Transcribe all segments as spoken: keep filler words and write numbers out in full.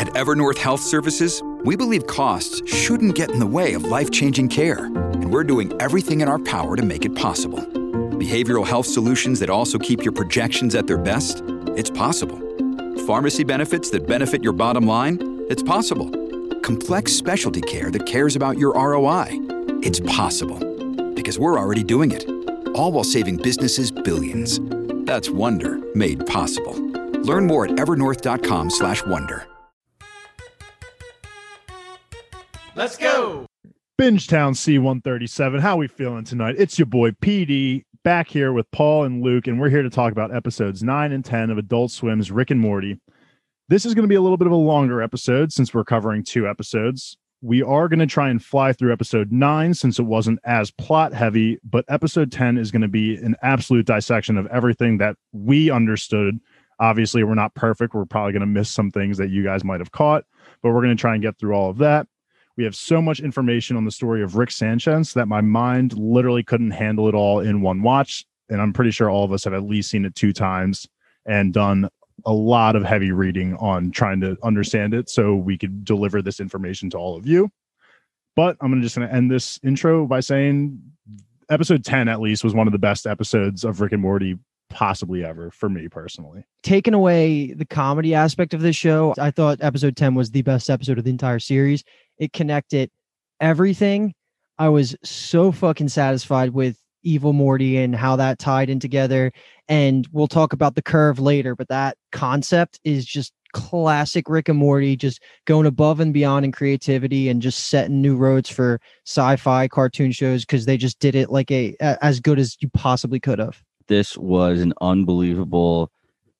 At Evernorth Health Services, we believe costs shouldn't get in the way of life-changing care, and we're doing everything in our power to make it possible. Behavioral health solutions that also keep your projections at their best? It's possible. Pharmacy benefits that benefit your bottom line? It's possible. Complex specialty care that cares about your R O I? It's possible. Because we're already doing it. All while saving businesses billions. That's Wonder made possible. Learn more at evernorth.com slash wonder. Let's go. Bingetown C one thirty-seven. How we feeling tonight? It's your boy P D back here with Paul and Luke, and we're here to talk about episodes nine and ten of Adult Swim's Rick and Morty. This is going to be a little bit of a longer episode since we're covering two episodes. We are going to try and fly through episode nine since it wasn't as plot heavy, but episode ten is going to be an absolute dissection of everything that we understood. Obviously, we're not perfect. We're probably going to miss some things that you guys might have caught, but we're going to try and get through all of that. We have so much information on the story of Rick Sanchez that my mind literally couldn't handle it all in one watch. And I'm pretty sure all of us have at least seen it two times and done a lot of heavy reading on trying to understand it so we could deliver this information to all of you. But I'm just going to end this intro by saying episode ten, at least, was one of the best episodes of Rick and Morty possibly ever for me personally. Taking away the comedy aspect of this show, I thought episode ten was the best episode of the entire series. It connected everything. I was so fucking satisfied with Evil Morty and how that tied in together. And we'll talk about the curve later, but that concept is just classic Rick and Morty, just going above and beyond in creativity and just setting new roads for sci-fi cartoon shows because they just did it like a, a as good as you possibly could have. This was an unbelievable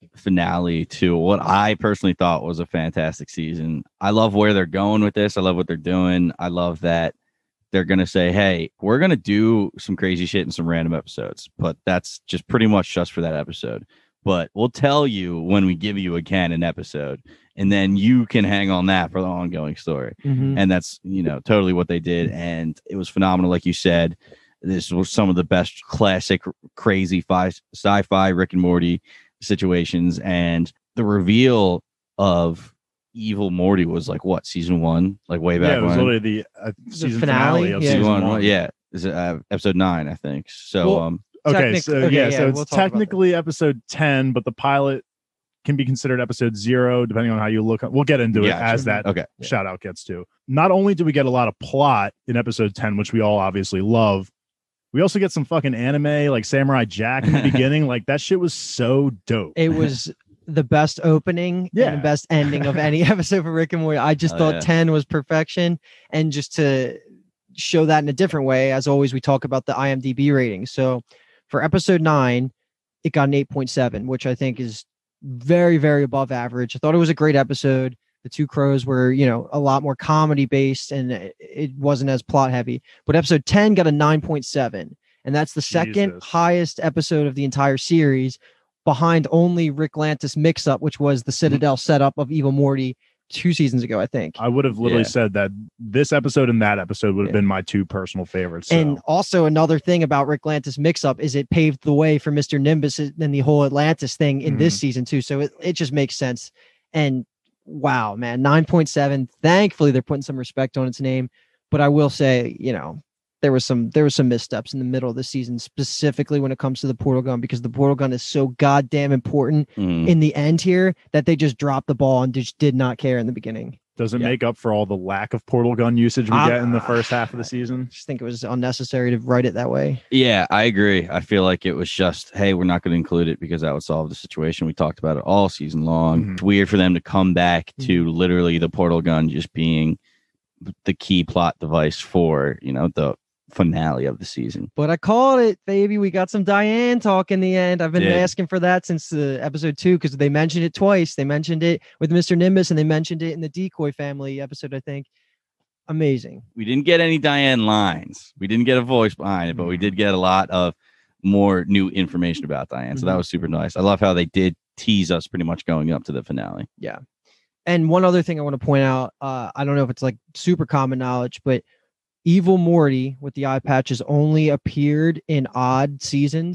finale to what I personally thought was a fantastic season. I love where they're going with this. I love what they're doing. I love that they're going to say, hey, we're going to do some crazy shit in some random episodes, but that's just pretty much just for that episode. But we'll tell you when we give you again an episode, and then you can hang on that for the ongoing story. Mm-hmm. And that's, you know, totally what they did. And it was phenomenal. Like you said, this was some of the best classic, crazy fi- sci-fi Rick and Morty situations. And the reveal of Evil Morty was like what, season one, like way back. Yeah, it was when? literally the, uh, season the finale, finale of yeah. season one, one. Yeah, is it uh, episode nine, I think. So, well, um, okay, Technic- so okay, yeah, yeah, so it's we'll talk about technically episode ten, but the pilot can be considered episode zero, depending on how you look. We'll get into it Yeah, as sure. that okay, shout out gets to. Not only do we get a lot of plot in episode ten, which we all obviously love, we also get some fucking anime like Samurai Jack in the beginning. Like that shit was so dope. It was the best opening Yeah. and the best ending of any episode for Rick and Morty. I just Oh, thought yeah. ten was perfection. And just to show that in a different way, as always, we talk about the IMDb rating. So for episode nine, it got an eight point seven, which I think is very, very above average. I thought it was a great episode. The Two Crows were, you know, a lot more comedy based and it wasn't as plot heavy. But episode ten got a nine point seven. And that's the second Jesus. highest episode of the entire series, behind only Rick Lantis Mix Up, which was the Citadel setup of Evil Morty two seasons ago, I think. I would have literally Yeah. said that this episode and that episode would have Yeah. been my two personal favorites. So. And also another thing about Rick Lantis Mix Up is it paved the way for Mister Nimbus and the whole Atlantis thing in this Mhm. season too. So it, it just makes sense. And wow, man, nine point seven. Thankfully, they're putting some respect on its name. But I will say, you know, there was some there was some missteps in the middle of the season, specifically when it comes to the portal gun, because the portal gun is so goddamn important Mm. in the end here that they just dropped the ball and just did not care in the beginning. Does it Yeah. make up for all the lack of portal gun usage we Ah, get in the first half of the I season? just think it was unnecessary to write it that way. Yeah, I agree. I feel like it was just, hey, we're not going to include it because that would solve the situation. We talked about it all season long. Mhm. It's weird for them to come back to Mm-hmm. literally the portal gun just being the key plot device for, you know, the finale of the season. But I called it, baby. We got some Diane talk in the end. I've been Did. asking for that since uh, episode two because they mentioned it twice. They mentioned it with Mister Nimbus and they mentioned it in the Decoy Family episode, I think. Amazing. We didn't get any Diane lines. We didn't get a voice behind it, but we did get a lot of more new information about Diane. So that Mhm. was super nice. I love how they did tease us pretty much going up to the finale. Yeah. And one other thing I want to point out, uh, I don't know if it's like super common knowledge, but Evil Morty with the eye patches only appeared in odd seasons.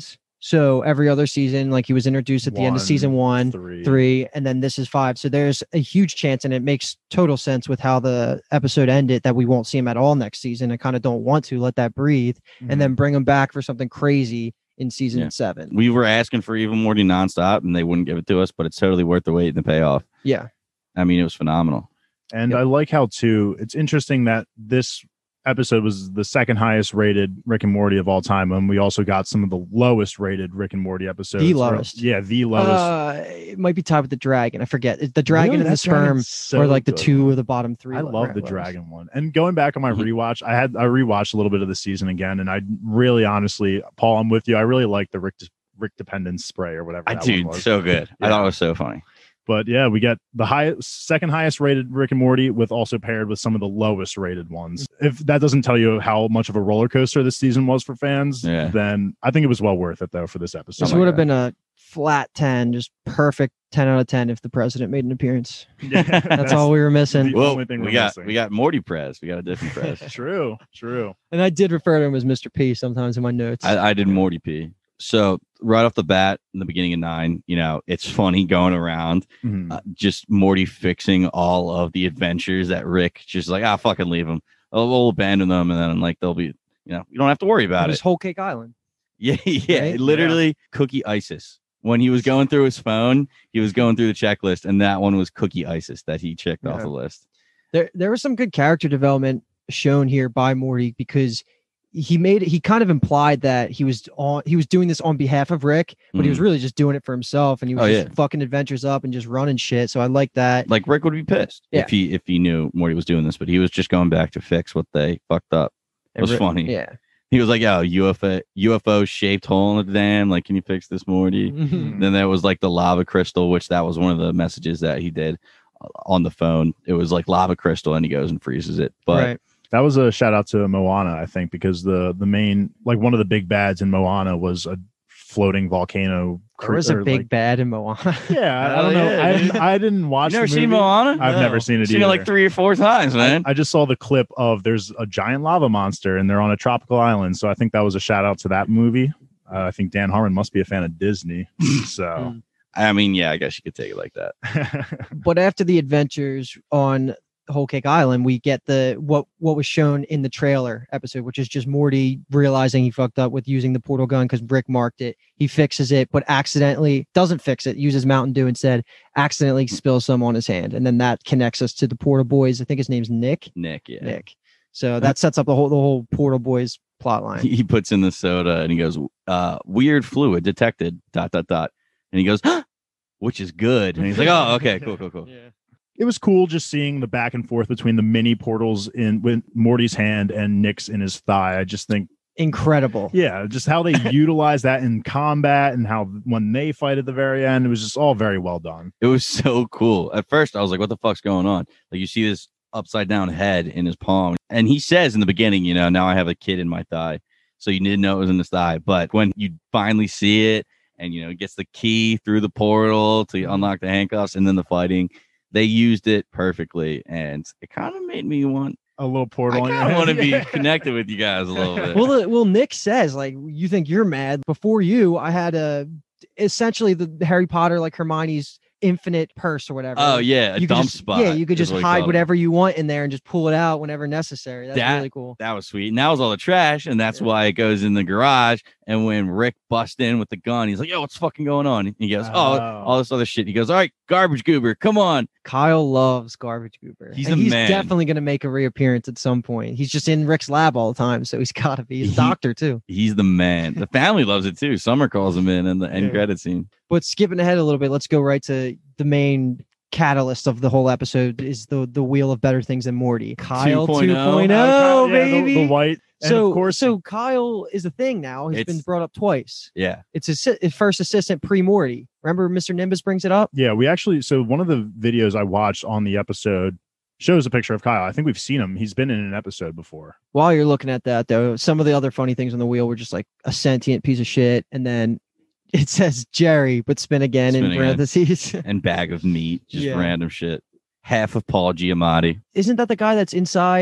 So every other season, like he was introduced at the end of season one, three. three, and then this is five. So there's a huge chance, and it makes total sense with how the episode ended, that we won't see him at all next season. I kind of don't want to let that breathe, Mhm. and then bring him back for something crazy in season Yeah. seven. We were asking for Evil Morty nonstop, and they wouldn't give it to us, but it's totally worth the wait and the payoff. Yeah. I mean, it was phenomenal. And Yep. I like how too. It's interesting that this episode was the second highest rated Rick and Morty of all time, and we also got some of the lowest rated Rick and Morty episodes. The Or- lowest. yeah, the lowest. Uh, it might be tied with the dragon. I forget. It's the dragon Really? and the That sperm, dragon's so or like the good. two or the bottom three. I lo- love the lowest. dragon one. And going back on my Mhm. rewatch, I had I rewatched a little bit of the season again, and I really, honestly, Paul, I'm with you. I really like the Rick Rick Dependence spray or whatever. I that dude, one was. so good. I Yeah. thought it was so funny. But yeah, we got the highest, second highest rated Rick and Morty, with also paired with some of the lowest rated ones. If that doesn't tell you how much of a roller coaster this season was for fans, Yeah. then I think it was well worth it though for this episode. This my would have God. been a flat ten, just perfect ten out of ten if the president made an appearance. Yeah, That's, all we were missing. the Well, only thing we we're got missing. we got Morty Prez. We got a different Prez. True, true. And I did refer to him as Mister P sometimes in my notes. I, I did Morty P. So right off the bat, in the beginning of nine, you know, it's funny going around, Mhm. uh, just Morty fixing all of the adventures that Rick just like, ah, fucking leave them. We'll, we'll abandon them, and then like they'll be, you know, you don't have to worry It about was it. Whole Cake Island. Yeah, yeah, Right? literally Cookie ISIS. When he was going through his phone, he was going through the checklist, and that one was Cookie ISIS that he checked off Yeah. the list. There, there was some good character development shown here by Morty, because he made he kind of implied that he was on he was doing this on behalf of Rick, but he was really just doing it for himself, and he was Oh, just yeah. fucking adventures up and just running shit. So I like that. Like Rick would be pissed Yeah. if he if he knew Morty was doing this, but he was just going back to fix what they fucked up. It was Rick- funny. Yeah. He was like, "Yo, U F O U F O shaped hole in the dam. Like, can you fix this, Morty?" Mhm. Then there was like the lava crystal, which that was one of the messages that he did uh, on the phone. It was like lava crystal, and he goes and freezes it. But right. That was a shout out to Moana, I think, because the the main, like one of the big bads in Moana was a floating volcano. There was a or, big like- bad in Moana. yeah, I, I Hell don't know. yeah, I, dude. didn't, I didn't watch. you never the seen movie. Moana? I've never seen it Seen it like either. three or four times, man. I just saw the clip of there's a giant lava monster and they're on a tropical island. So I think that was a shout out to that movie. Uh, I think Dan Harmon must be a fan of Disney. So I mean, yeah, I guess you could take it like that. But after the adventures on Whole Cake Island, we get the what what was shown in the trailer episode, which is just Morty realizing he fucked up with using the portal gun because Rick marked it. He fixes it, but accidentally doesn't fix it. Uses Mountain Dew instead. Accidentally spills some on his hand, and then that connects us to the Portal Boys. I think his name's Nick. Nick, yeah. Nick. So that sets up the whole the whole Portal Boys plot line. He, he puts in the soda and he goes, uh, "Weird fluid detected." Dot dot dot, and he goes, "Huh," which is good. And he's like, "Oh, okay, cool, cool, cool." Yeah. it was cool just seeing the back and forth between the mini portals in with Morty's hand and Nick's in his thigh. I just think, Incredible. yeah, just how they utilize that in combat and how when they fight at the very end, it was just all very well done. It was so cool. At first, I was like, "What the fuck's going on?" Like, you see this upside down head in his palm, and he says in the beginning, "You know, now I have a kid in my thigh." So you didn't know it was in his thigh, but when you finally see it, and you know, it gets the key through the portal to unlock the handcuffs, and then the fighting, they used it perfectly, and it kind of made me want. A little I portal. on your kind of head. want to be connected with you guys a little bit. Well, the, well, Nick says like, you think you're mad. Before you, I had a essentially the Harry Potter like Hermione's infinite purse or whatever. Oh yeah, a you could dump just, spot. Yeah, you could is just what he hide called it. whatever you want in there and just pull it out whenever necessary. That's That- really cool. That was sweet. And that was all the trash, and that's Yeah. why it goes in the garage. And when Rick busts in with the gun, he's like, "Yo, what's fucking going on?" And he goes, "Oh, Oh. all this other shit." He goes, "All right, garbage goober, come on." Kyle loves Garbage Goober. He's And a he's man. definitely going to make a reappearance at some point. He's just in Rick's lab all the time, so he's got to be. He's a He- doctor too. He's the man. The family loves it too. Summer calls him in in the end Yeah. credit scene. But skipping ahead a little bit, let's go right to the main catalyst of the whole episode is the the wheel of better things than Morty. Kyle 2.0. 2.0, Oh, yeah, the- baby. The, white. And so of course, so Kyle is a thing now. He's been It's- brought up twice. Yeah, It's his, si- his first assistant pre Morty. Remember Mister Nimbus brings it up? yeah, we actually, so one of the videos I watched on the episode shows a picture of Kyle. I think we've seen him. He's been in an episode before. While you're looking at that though, some of the other funny things on the wheel were just like a sentient piece of shit, and then it says Jerry, but spin again Spin in again. parentheses. and bag of meat, just Yeah. random shit. Half of Paul Giamatti. Isn't that the guy that's inside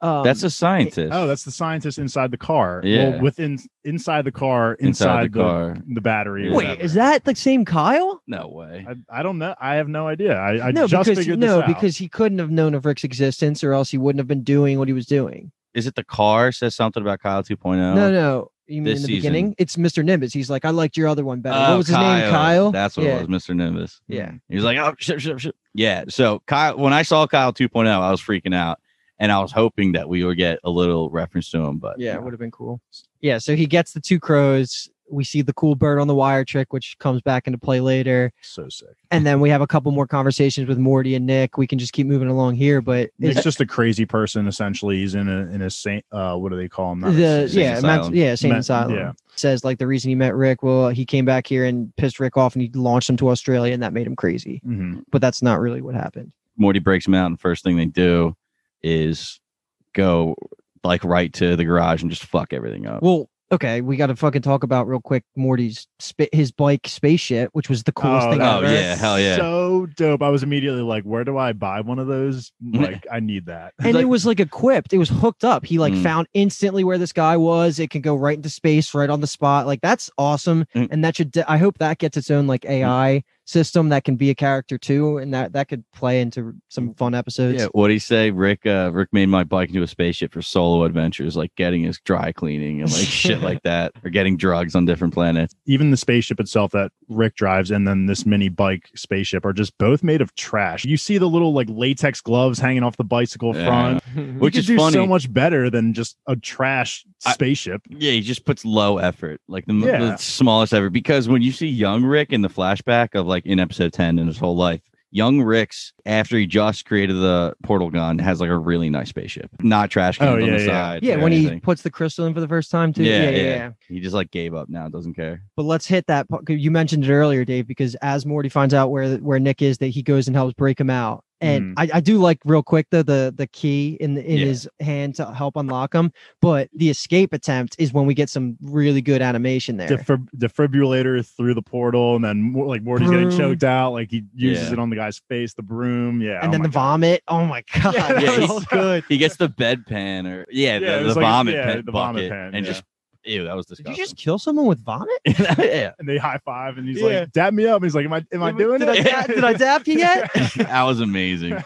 Um, That's a scientist. Oh, that's the scientist inside the car. Yeah. Well, within inside the car, inside, Inside the the, car. the battery. or wait, whatever. is that the same Kyle? No way. I, I don't know. I have no idea. I, I no, just because figured no, this out. because he couldn't have known of Rick's existence, or else he wouldn't have been doing what he was doing. Is it the car says something about Kyle two point oh? No, no. You mean This in the season. beginning? It's Mister Nimbus. He's like, I liked your other one better. Oh, what was his name? Kyle. That's what yeah. it was, Mister Nimbus. Yeah. He was like, oh, shit, shit, shit. Yeah. So Kyle, when I saw Kyle two point oh, I was freaking out. And I was hoping that we would get a little reference to him, but Yeah, it would have been cool. Yeah, so he gets the two crows. We see the cool bird on the wire trick, which comes back into play later. So sick. And then we have a couple more conversations with Morty and Nick. We can just keep moving along here, but Nick's it's just a crazy person. Essentially, he's in a in a saint. Uh, what do they call him? Not a the saint- yeah, Asylum. mental, yeah, same Men- asylum. yeah. Says like the reason he met Rick, well, he came back here and pissed Rick off, and he launched him to Australia, and that made him crazy. Mhm. But that's not really what happened. Morty breaks him out, and first thing they do is go like right to the garage and just fuck everything up. Well, okay, we got to fucking talk about real quick Morty's sp- his bike spaceship, which was the coolest Oh, thing oh, ever. yeah, hell yeah. So dope. I was immediately like, where do I buy one of those? Like, I need that. And like- it was like equipped. It was hooked up. He like Mm. found instantly where this guy was. It can go right into space, right on the spot. Like that's awesome. Mm. And that should. De- I hope that gets its own like A I system that can be a character too, and that that could play into some fun episodes. Yeah, what do you say? Rick uh, Rick made my bike into a spaceship for solo adventures, like getting his dry cleaning and like shit like that, or getting drugs on different planets. Even the spaceship itself that Rick drives and then this mini bike spaceship are just both made of trash. You see the little like latex gloves hanging off the bicycle Yeah. front. Which you is could do funny. so much better than just a trash I- spaceship. Yeah, he just puts low effort, like the, m- Yeah. the smallest effort. Because when you see young Rick in the flashback of like in episode ten in his whole life, young Rick's after he just created the portal gun has like a really nice spaceship, not trash cans Oh, on yeah, the yeah. side. Yeah, or when he anything. puts the crystal in for the first time too. Yeah, yeah, yeah. yeah. yeah. he just like gave up now, doesn't care. But let's hit that. part- 'cause you mentioned it earlier, Dave, because as Morty finds out where where Nick is, that he goes and helps break him out. And I, I do like real quick though the the key in the, in Yeah. his hand to help unlock him. But the escape attempt is when we get some really good animation there. Defib- defibrillator through the portal, and then more, like Morty's getting Broom. choked out. Like he uses Yeah. it on the guy's face, the broom. Yeah. and oh then my the God. vomit. Oh my god, Yeah, that yeah, was he's- good. He gets the bedpan or yeah, Yeah, the, it the was like- vomit yeah, pen the vomit bucket, pen, and yeah. just ew, that was Did disgusting. you just kill someone with vomit? yeah, And they high five, and he's Yeah. like, "Dab me up." And he's like, "Am I? Am I doing did it? I, da- did I dap you yet? that was amazing.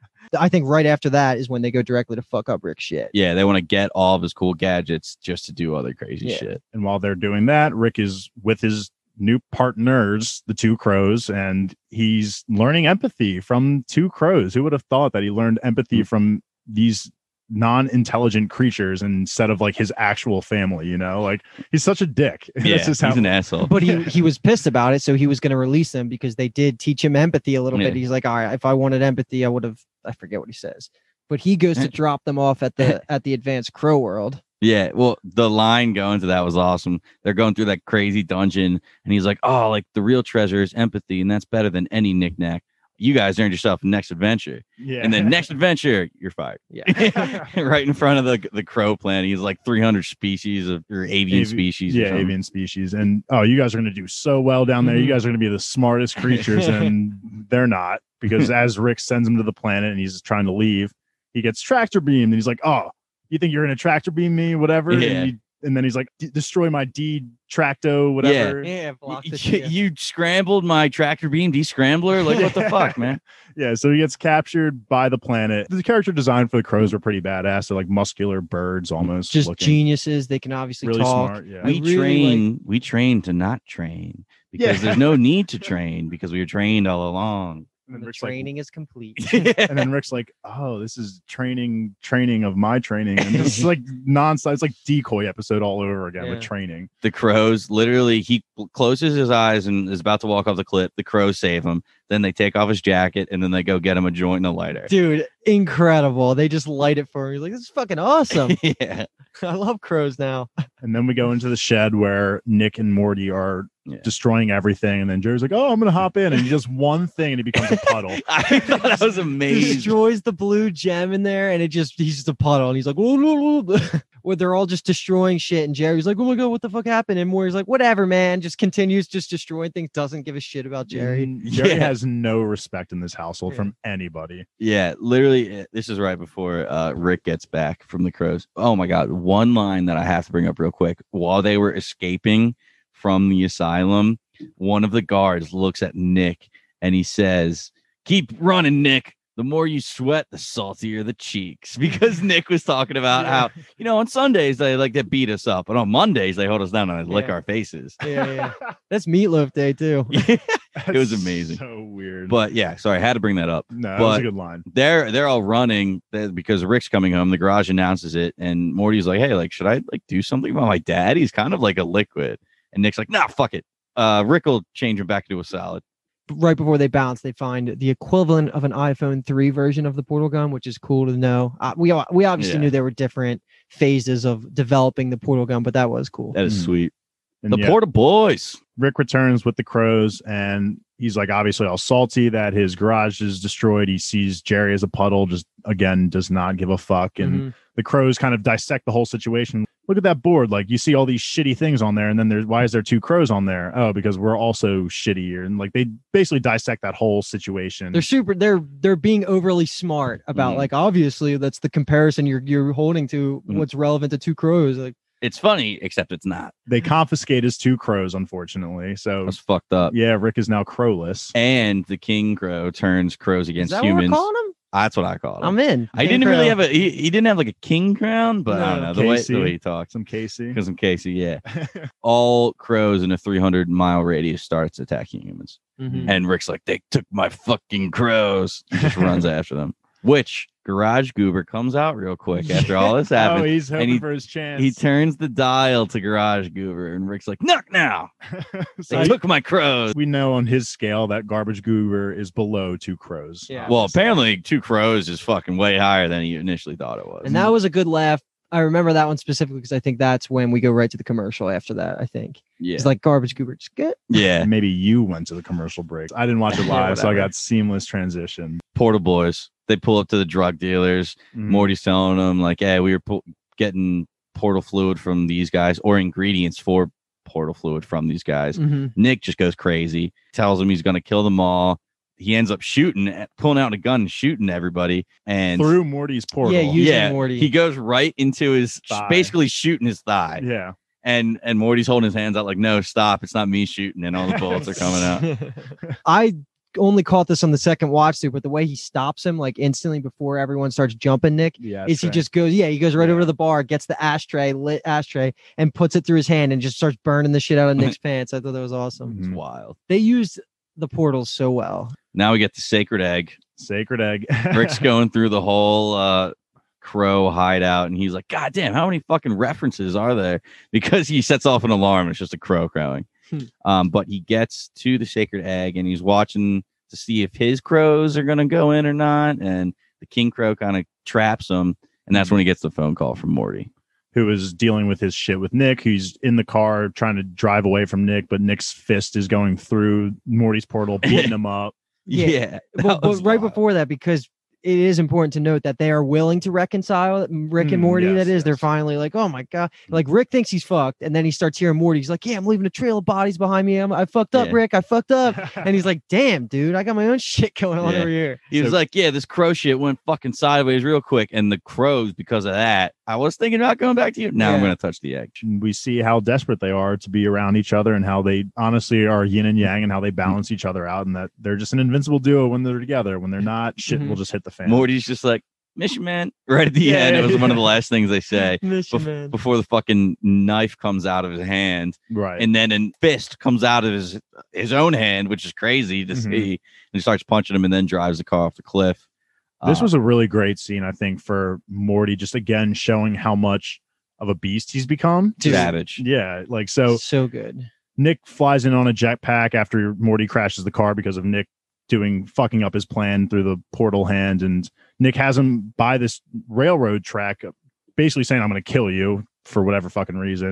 I think right after that is when they go directly to fuck up Rick's shit. Yeah, they want to get all of his cool gadgets just to do other crazy Yeah. shit. And while they're doing that, Rick is with his new partners, the two crows, and he's learning empathy from two crows. Who would have thought that he learned empathy Mm. from these non-intelligent creatures instead of like his actual family? You know, like he's such a dick. Yeah, That's just he's how- an asshole. But he he was pissed about it, so he was going to release them because they did teach him empathy a little Yeah. bit. He's like, all right, if I wanted empathy, I would have. I forget what he says, but he goes to Eh. drop them off at the at the advanced crow world. Yeah, well, the line going to that was awesome. They're going through that crazy dungeon, and he's like, "Oh, like the real treasure is empathy, and that's better than any knickknack. You guys earned yourself a next adventure, yeah. and then next adventure, you're fired." Yeah, Right in front of the the crow planet. He's like three hundred species of or avian Avi- species. or yeah, something. avian species. And oh, you guys are going to do so well down there. You Mhm. guys are going to be the smartest creatures, and they're not, because as Rick sends him to the planet and he's trying to leave, he gets tractor beamed, and he's like, "Oh, you think you're going to tractor beam me, whatever?" Yeah. And, he, and then he's like, "D- "Destroy my D tracto, whatever." yeah. Y- Block the y- shit. you scrambled my tractor beam descrambler. Like what the fuck, man? Yeah, so he gets captured by the planet. The character design for the crows were pretty badass. They're like muscular birds almost. Just looking. geniuses. They can obviously Really talk. smart. Yeah. I We really train. We train to not train because Yeah. there's no need to train because we were trained all along. And then The Rick's like- training is complete. and then Rick's like, "Oh, this is training, training of my training," and it's like nonstop. It's like decoy episode all over again Yeah. with training. The crows literally he cl- closes his eyes and is about to walk off the cliff. The crows save him. Then they take off his jacket and then they go get him a joint and a lighter. Dude, incredible. They just light it for me. Like, this is fucking awesome. yeah. I love crows now. And then we go into the shed where Nick and Morty are Yeah. destroying everything, and then Jerry's like, "Oh, I'm gonna hop in," and he does one thing, and he becomes a puddle. I thought that was amazing. Destroys the blue gem in there, and it just he's just a puddle, and he's like, "Whoa, whoa, whoa." where they're all just destroying shit, and Jerry's like, "Oh my god, what the fuck happened?" And Morty's like, "Whatever, man." Just continues just destroying things. Doesn't give a shit about Jerry. Mm, Jerry Yeah. has no respect in this household Yeah. from anybody. Yeah, literally, uh, this is right before uh, Rick gets back from the crows. Oh my God. One line that I have to bring up real quick. While they were escaping from the asylum, one of the guards looks at Nick and he says, "Keep running, Nick. The more you sweat, the saltier the cheeks." Because Nick was talking about Yeah. how, you know, on Sundays they like to beat us up, but on Mondays they hold us down and they lick Yeah. our faces. Yeah, yeah. That's Meatloaf Day too. It was amazing. So weird. But yeah, sorry, I had to bring that up. no, that was a but- good line. they're they're all running there because Rick's coming home. The garage announces it, and Morty's like, "Hey, like, should I like do something about my dad? He's kind of like a liquid." And Nick's like, "Nah, fuck it. Uh, Rick will change him back into a salad." Right before they bounce, they find the equivalent of an iPhone three version of the portal gun, which is cool to know. Uh, we all- we obviously Yeah. knew there were different phases of developing the portal gun, but that was cool. That is Mm. sweet. And The yeah, Porta Boys. Rick returns with the crows, and he's like obviously all salty that his garage is destroyed. He sees Jerry as a puddle, just again does not give a fuck. And Mhm. the crows kind of dissect the whole situation. Look at that board. Like you see all these shitty things on there, and then there's why is there two crows on there? Oh, because we're also shitty. And like they basically dissect that whole situation. They're super. They're they're being overly smart about Mhm. like obviously that's the comparison you're you're holding to Mhm. what's relevant to two crows. Like It's funny, except it's not. They confiscate his two crows, unfortunately. So That's fucked up. yeah, Rick is now crowless. And the king crow turns crows is against that what humans. we're calling him? That's what I call it. I'm in. I didn't really have a. He, he didn't have like a king crown, but I don't No, know the way Casey. the way he talks. Some Casey. Because in Casey, yeah, all crows in a three hundred mile radius starts attacking humans. Mhm. And Rick's like, "They took my fucking crows." He just runs after them. Which Garage Goober comes out real quick after all this Oh, happens. he's hoping he- for his chance. He turns the dial to Garage Goober, and Rick's like, "Knock now! So They took my crows." we know on his scale that Garbage Goober is below two crows. Yeah. Well, obviously. apparently, two crows is fucking way higher than he initially thought it was. And that was a good laugh. I remember that one specifically because I think that's when we go right to the commercial after that. I think yeah, it's like garbage goober. Just good. yeah. Maybe you went to the commercial break. I didn't watch it Yeah, live, so I whatever. got seamless transition. Porta Boys. They pull up to the drug dealers. Mhm. Morty's telling them like, "Hey, we were pu- getting portal fluid from these guys, or ingredients for portal fluid from these guys." Mhm. Nick just goes crazy, tells him he's going to kill them all. He ends up shooting, pulling out a gun and shooting everybody. And through Morty's portal. Yeah, you- using yeah, Morty. he goes right into his, Thigh. basically shooting his thigh. yeah. And and Morty's holding his hands out like, "No, stop! It's not me shooting." And all the bullets are coming out. I only caught this on the second watch through, but the way he stops him like instantly before everyone starts jumping, Nick, Yeah. is he right. just goes, yeah, he goes right Yeah. over to the bar, gets the ashtray, lit ashtray, and puts it through his hand and just starts burning the shit out of Nick's pants. I thought that was awesome. It's Mhm. wild. They used the portals so well. Now we get the sacred egg. Sacred egg. Rick's going through the whole uh, crow hideout, and he's like, "God damn, how many fucking references are there?" Because he sets off an alarm. It's just a crow crowing. Hmm. Um, but he gets to the sacred egg, and he's watching to see if his crows are going to go in or not. And the king crow kind of traps him, and that's when he gets the phone call from Morty. who is dealing with his shit with Nick, who's in the car trying to drive away from Nick, but Nick's fist is going through Morty's portal, beating him up. Yeah. Yeah, that But, but was right wild. before that, because it is important to note that they are willing to reconcile Rick and Mm, Morty. yes, that is, they're yes. finally like, oh my God. Like Rick thinks he's fucked. And then he starts hearing Morty. He's like, yeah, I'm leaving a trail of bodies behind me. I'm, I fucked up, Yeah. Rick. I fucked up. And he's like, damn, dude, I got my own shit going on Yeah. over here. He was So- like, "Yeah, this crow shit went fucking sideways real quick," and the crows, because of that, I was thinking about going back to you. Now I'm Yeah. going to touch the egg. we see how desperate they are to be around each other and how they honestly are yin and yang and how they balance each other out and that they're just an invincible duo when they're together. When they're not, shit Mhm. will just hit the fan. Morty's just like, "Mission man," right at the Yeah, end. It was yeah. one of the last things they say Mission, bef- man. before the fucking knife comes out of his hand, right. and then a fist comes out of his his own hand, which is crazy to Mhm. see. And he starts punching him, and then drives the car off the cliff. This Uh, was a really great scene, I think, for Morty, just again showing how much of a beast he's become. savage. Yeah, like so so good. Nick flies in on a jetpack after Morty crashes the car because of Nick doing fucking up his plan through the portal hand, and Nick has him by this railroad track, basically saying, "I'm going to kill you" for whatever fucking reason.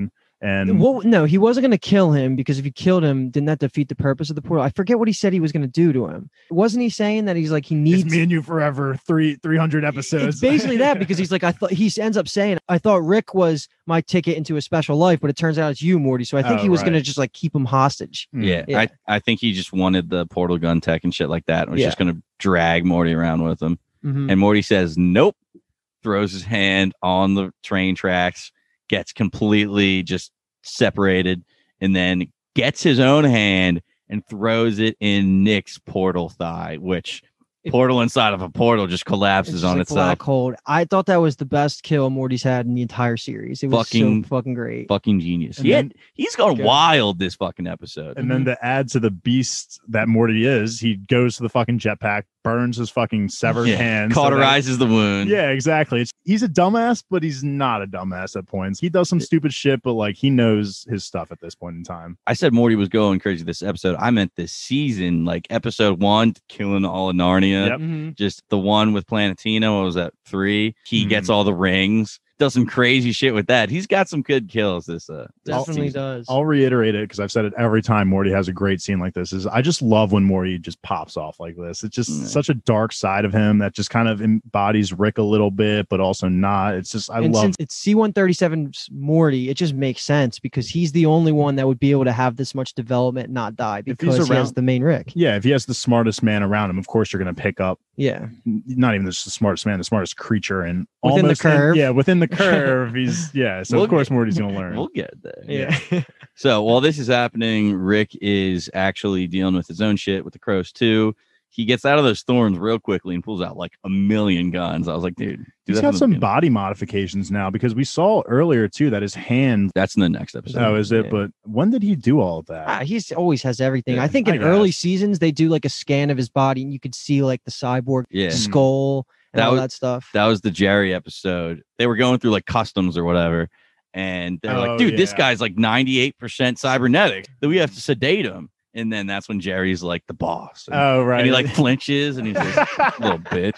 And Well, no, he wasn't going to kill him because if you killed him, didn't that defeat the purpose of the portal? I forget what he said he was going to do to him. Wasn't he saying that he's like he needs it's me and you forever, three three hundred It's episodes. basically that because he's like I thought he ends up saying I thought Rick was my ticket into a special life, but it turns out it's you, Morty. So I think Oh, he was right. going to just like keep him hostage. Mm. Yeah, Yeah. I, I think he just wanted the portal gun tech and shit like that. And was Yeah. just gonna drag Morty around with him. Mhm. And Morty says nope, throws his hand on the train tracks, gets completely just separated, and then gets his own hand and throws it in Nick's portal thigh, which It- portal inside of a portal just It's collapses just on like itself. black hole. I thought that was the best kill Morty's had in the entire series. It was Fucking- so fucking great. Fucking genius. And Yeah, then- he's gone Good. wild this fucking episode. And then to add to the beast that Morty is, he goes to the fucking jetpack, burns his fucking severed Yeah, hand. so that- cauterizes the wound. yeah, exactly. It's, he's a dumbass, but he's not a dumbass at points. He does some stupid shit, but like he knows his stuff at this point in time. I said Morty was going crazy this episode. I meant this season, like episode one, killing all of Narnia. Yep. Mhm. Just the one with Planetina. What was that? Three. He Mhm. gets all the rings. Does some crazy shit with that. He's got some good kills. This uh, this Definitely season. does. I'll reiterate it because I've said it every time Morty has a great scene like this. Is I just love when Morty just pops off like this. It's just Mm. such a dark side of him that just kind of embodies Rick a little bit, but also not. It's just I and love. since it's C one thirty-seven's Morty, it just makes sense because he's the only one that would be able to have this much development, and not die If he's because he has around- the main Rick. Yeah, if he has the smartest man around him, of course you're going to pick up Yeah. not even just the smartest man, the smartest creature, and Within the almost in- curve. yeah, within the curve. He's yeah. So We'll of course get- Morty's going to learn. We'll get there. Yeah. So while this is happening, Rick is actually dealing with his own shit with the crows too. He gets out of those thorns real quickly and pulls out like a million guns. I was like, dude, do He's that got from the some beginning. body modifications now because we saw earlier too that his hand. That's in the next episode. Oh, is it? Yeah. But when did he do all of that? Ah, he's always has everything. Yeah, I think I in early guess. seasons they do like a scan of his body and you could see like the cyborg Yeah. skull and That all was- that stuff. That was the Jerry episode. They were going through like customs or whatever. And they're Oh, like, dude, this yeah. guy's like ninety-eight percent cybernetic. That we have to sedate him. And then that's when Jerry's like the boss. And, Oh, right. and he like flinches and he's like, little bitch.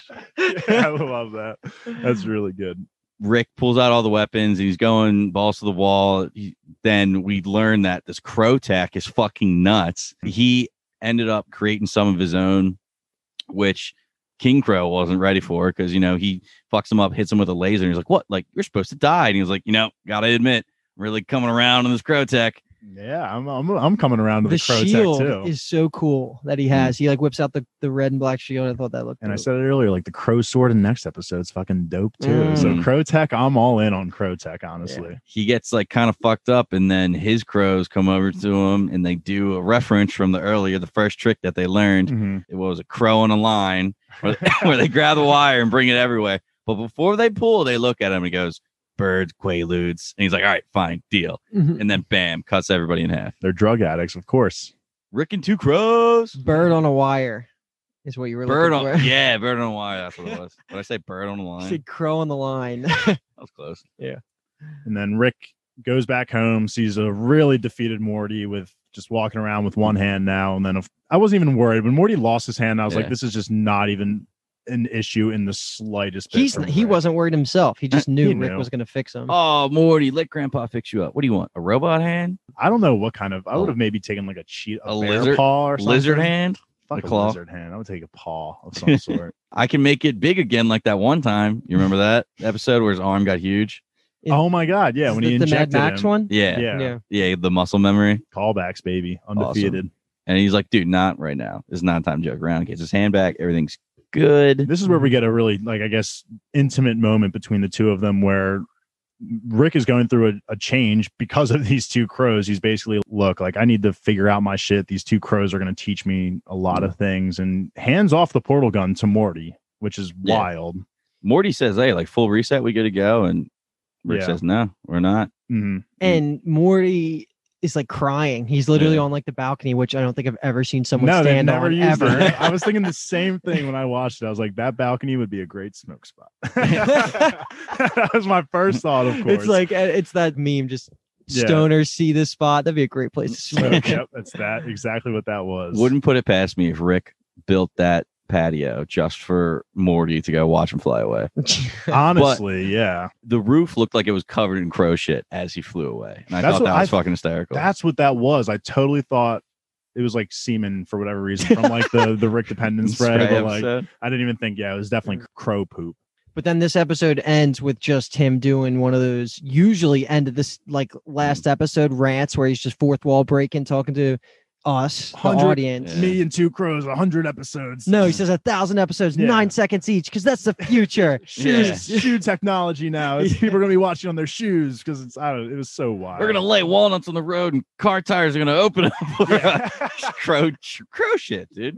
I love that. That's really good. Rick pulls out all the weapons. And he's going balls to the wall. He, then we learn that this Crow Tech is fucking nuts. He ended up creating some of his own, which King Crow wasn't ready for because, you know, he fucks him up, hits him with a laser. And he's like, what? Like, you're supposed to die. And he was like, you know, gotta admit, I'm really coming around on this Crow Tech. Yeah, I'm I'm, I'm coming around to the, The Crow shield Tech too. is so cool that he has. He like whips out the, the red and black shield. I thought that looked And I dope. said it earlier, like the Crow Sword in the next episode is fucking dope too. So Mm. Crow Tech, I'm all in on Crow Tech, honestly. He gets like kind of fucked up, and then his crows come over to him and they do a reference from the earlier, the first trick that they learned. Mhm. It was a crow on a line where, where they grab the wire and bring it everywhere. But before they pull, they look at him and he goes, birds, quaaludes. And he's like, all right, fine, deal. Mhm. And then bam, cuts everybody in half. They're drug addicts, of course. Rick and two crows. Bird on a wire is what you were Bird looking on, for. yeah, bird on a wire. That's what it was. Did I say bird on the You line? said crow on the line. That was close. And then Rick goes back home, sees a really defeated Morty with just walking around with one hand now. And then if, I wasn't even worried when Morty lost his hand. I was Yeah. like, this is just not even an issue in the slightest bit. He's for he Rick. wasn't worried himself. He just knew He Rick knew. was going to fix him. Oh, Morty, let Grandpa fix you up. What do you want? A robot hand? I don't know what kind of. I A- would have maybe taken like a cheat, a, a bear lizard- paw or something. Lizard hand? Fuck a a claw? lizard hand. I would take a paw of some sort. I can make it big again like that one time. You remember that episode where his arm got huge? Is- Oh my god! Yeah, Is when it he the Mad injected Max him. one. Yeah. Yeah. Yeah. Yeah, the muscle memory. Callbacks, baby, undefeated. And he's like, dude, not right now. It's not time to joke around. He gets his hand back. Everything's good. This is where we get a really, like, I guess, intimate moment between the two of them where Rick is going through a, a change because of these two crows. He's basically, look, like, I need to figure out my shit. These two crows are going to teach me a lot of things, and hands off the portal gun to Morty, which is Yeah. wild. Morty says, hey, like full reset, we good to go. And Rick Yeah. says, no, we're not. Mhm. And Morty is like crying. He's literally Yeah. on like the balcony, which I don't think I've ever seen someone No, they've stand never on used ever. it. I was thinking the same thing when I watched it. I was like, that balcony would be a great smoke spot. That was my first thought, of course. It's like uh, it's that meme. Just Yeah. stoners see this spot. That'd be a great place to smoke. yep, that's that exactly what that was. Wouldn't put it past me if Rick built that patio just for Morty to go watch him fly away. Honestly, But yeah. the roof looked like it was covered in crow shit as he flew away. And I That's thought what that was I- fucking hysterical. That's what that was. I totally thought it was like semen for whatever reason from like the, the Rick Dependence spray. Spray But like, episode. I didn't even think, yeah, it was definitely crow poop. But then this episode ends with just him doing one of those usually end of this like last episode rants where he's just fourth wall breaking, talking to us, the Hundred- audience. Yeah. Me and two crows, a hundred episodes. No, he says a thousand episodes, Yeah. nine seconds each, because that's the future. shoes, shoe technology now. It's, people are gonna be watching on their shoes because it's I don't. It was so wild. We're gonna lay walnuts on the road, and car tires are gonna open up. Yeah. crow, crow shit, dude.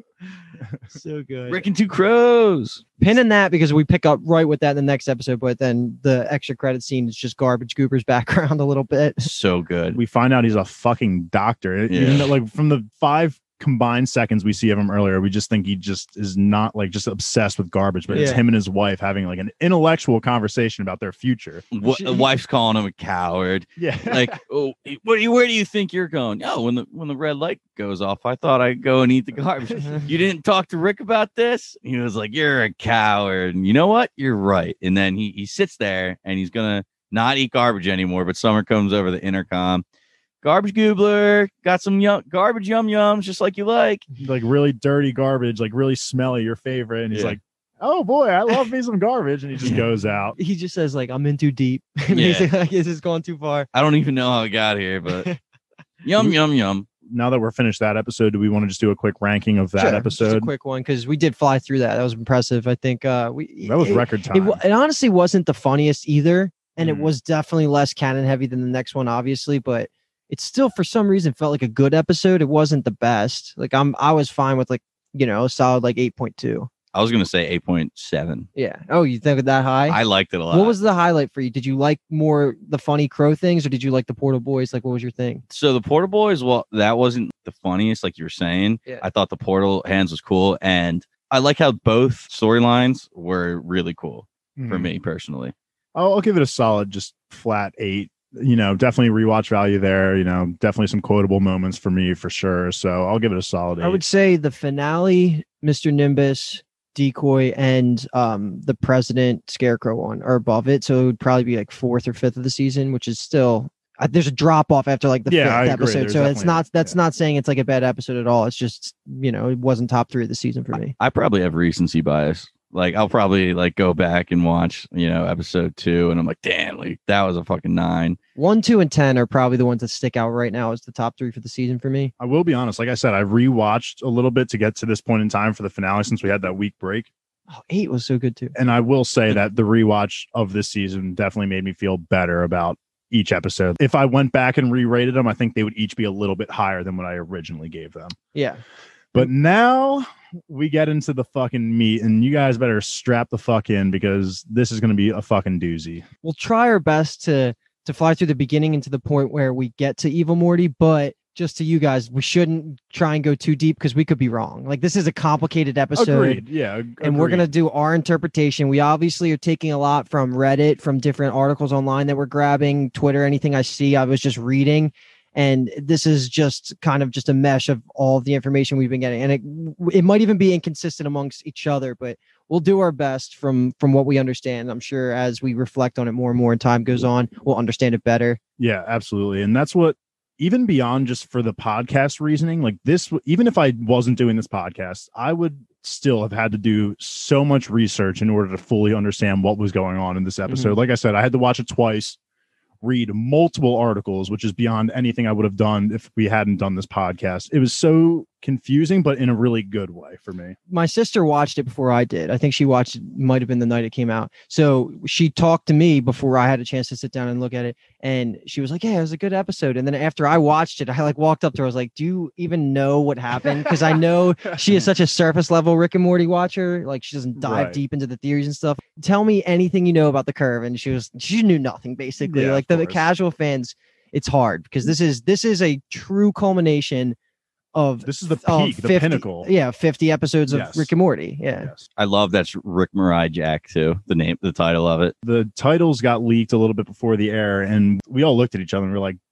So good. Rick and two crows. Pinning that because we pick up right with that in the next episode, but then the extra credit scene is just Garbage Goober's background a little bit. So good. We find out he's a fucking doctor. Yeah. Even though, like from the five combined seconds we see of him earlier, we just think he just is not like just obsessed with garbage, but it's Yeah. him and his wife having like an intellectual conversation about their future. What, the wife's calling him a coward. Yeah. Like, oh, what do you, where do you think you're going? Oh, when the when the red light goes off, I thought I'd go and eat the garbage. You didn't talk to Rick about this? He was like, you're a coward. And you know what? You're right. And then he he sits there and he's gonna not eat garbage anymore. But Summer comes over the intercom. Garbage Goobler, got some yum, garbage yum yums, just like you like. like really dirty garbage, like really smelly, your favorite. And he's Yeah. like, oh boy, I love me some garbage. And he just Yeah. goes out. He just says like, I'm in too deep. And he's Yeah. like, this has gone too far. I don't even know how it got here, but yum yum yum. Now that we're finished that episode, do we want to just do a quick ranking of that Sure, just a episode? quick one because we did fly through that. That was impressive. I think uh, we That was it, record It, time. wa- it honestly wasn't the funniest either, and Mm. it was definitely less canon heavy than the next one, obviously. But it still, for some reason, felt like a good episode. It wasn't the best. Like I'm, I was fine with like you know a solid like eight point two. I was gonna say eight point seven. Yeah. Oh, you think of that high? I liked it a lot. What was the highlight for you? Did you like more the funny crow things, or did you like the Portal Boys? Like, what was your thing? So the Portal Boys, well, that wasn't the funniest, like you were saying. Yeah. I thought the Portal Hands was cool, and I like how both storylines were really cool for Mhm. me personally. I'll, I'll give it a solid, just flat eight. You know, definitely rewatch value there. You know, definitely some quotable moments for me for sure. So I'll give it a solid eight. I would say the finale, Mister Nimbus, Decoy, and um the President Scarecrow one are above it. So it would probably be like fourth or fifth of the season, which is still uh, there's a drop off after like the Yeah, I fifth agree. episode. There's So it's definitely- not that's yeah. not saying it's like a bad episode at all. It's just you know it wasn't top three of the season for me. I probably have recency bias. Like I'll probably like go back and watch, you know, episode two, and I'm like, damn, like that was a fucking nine. One, two, and ten are probably the ones that stick out right now as the top three for the season for me. I will be honest. Like I said, I rewatched a little bit to get to this point in time for the finale since we had that week break. Oh, eight was so good too. And I will say that the rewatch of this season definitely made me feel better about each episode. If I went back and re-rated them, I think they would each be a little bit higher than what I originally gave them. Yeah. But now we get into the fucking meat, and you guys better strap the fuck in because this is going to be a fucking doozy. We'll try our best to to fly through the beginning and to the point where we get to Evil Morty, but just to you guys, we shouldn't try and go too deep because we could be wrong. Like this is a complicated episode. Agreed. Yeah. ag- And we're agreed. going to do our interpretation. We obviously are taking a lot from Reddit, from different articles online that we're grabbing, Twitter, anything I see, I was just reading. And this is just kind of just a mesh of all of the information we've been getting. And it, it might even be inconsistent amongst each other, but we'll do our best from, from what we understand. I'm sure as we reflect on it more and more and time goes on, we'll understand it better. Yeah, absolutely. And that's what, even beyond just for the podcast reasoning, like this, even if I wasn't doing this podcast, I would still have had to do so much research in order to fully understand what was going on in this episode. Mhm. Like I said, I had to watch it twice, read multiple articles, which is beyond anything I would have done if we hadn't done this podcast. It was so confusing, but in a really good way for me. My sister watched it before I did. I think she watched it, might have been the night it came out. So she talked to me before I had a chance to sit down and look at it. And she was like, yeah, it was a good episode. And then after I watched it, I like walked up to her. I was like, do you even know what happened? Because I know she is such a surface level Rick and Morty watcher. Like she doesn't dive Right. deep into the theories and stuff. Tell me anything you know about the curve. And she was, she knew nothing basically. Yeah, like of the, the course. casual fans, it's hard because this is, this is a true culmination of This is the of peak, the fifty pinnacle. Yeah, fifty episodes of Yes. Rick and Morty. Yeah. Yes. I love that's Rick Mirai Jack too. The name, the title of it. The titles got leaked a little bit before the air, and we all looked at each other and we are like,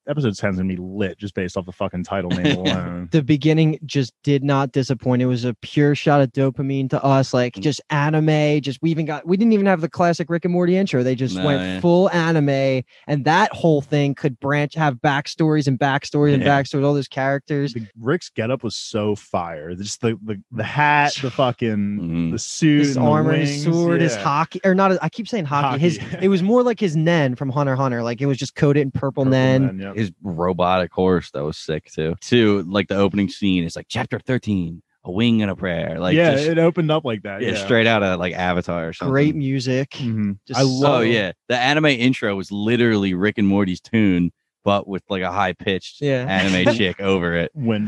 episode ten is gonna be lit just based off the fucking title name alone. The beginning just did not disappoint. It was a pure shot of dopamine to us, like just anime. Just we even got we didn't even have the classic Rick and Morty intro. They just No, went yeah. full anime, and that whole thing could branch, have backstories and backstories and Yeah. backstories. All those characters. The, Rick's getup was so fire. Just the the, the hat, the fucking Mhm. the suit, His and the armor, his wings, sword, his yeah. hockey, or not. I keep saying hockey. His Hockey. it was more like his Nen from Hunter x Hunter. Like it was just coated in purple, Purple Nen. men, yep. His robotic horse that was sick too. Too like the opening scene is like chapter thirteen, a wing and a prayer. Like yeah, just, it opened up like that. yeah, Yeah, straight out of like Avatar or something. Great music. Mhm. Just I so- love. Oh yeah, the anime intro was literally Rick and Morty's tune, but with like a high pitched Yeah. anime chick over it. When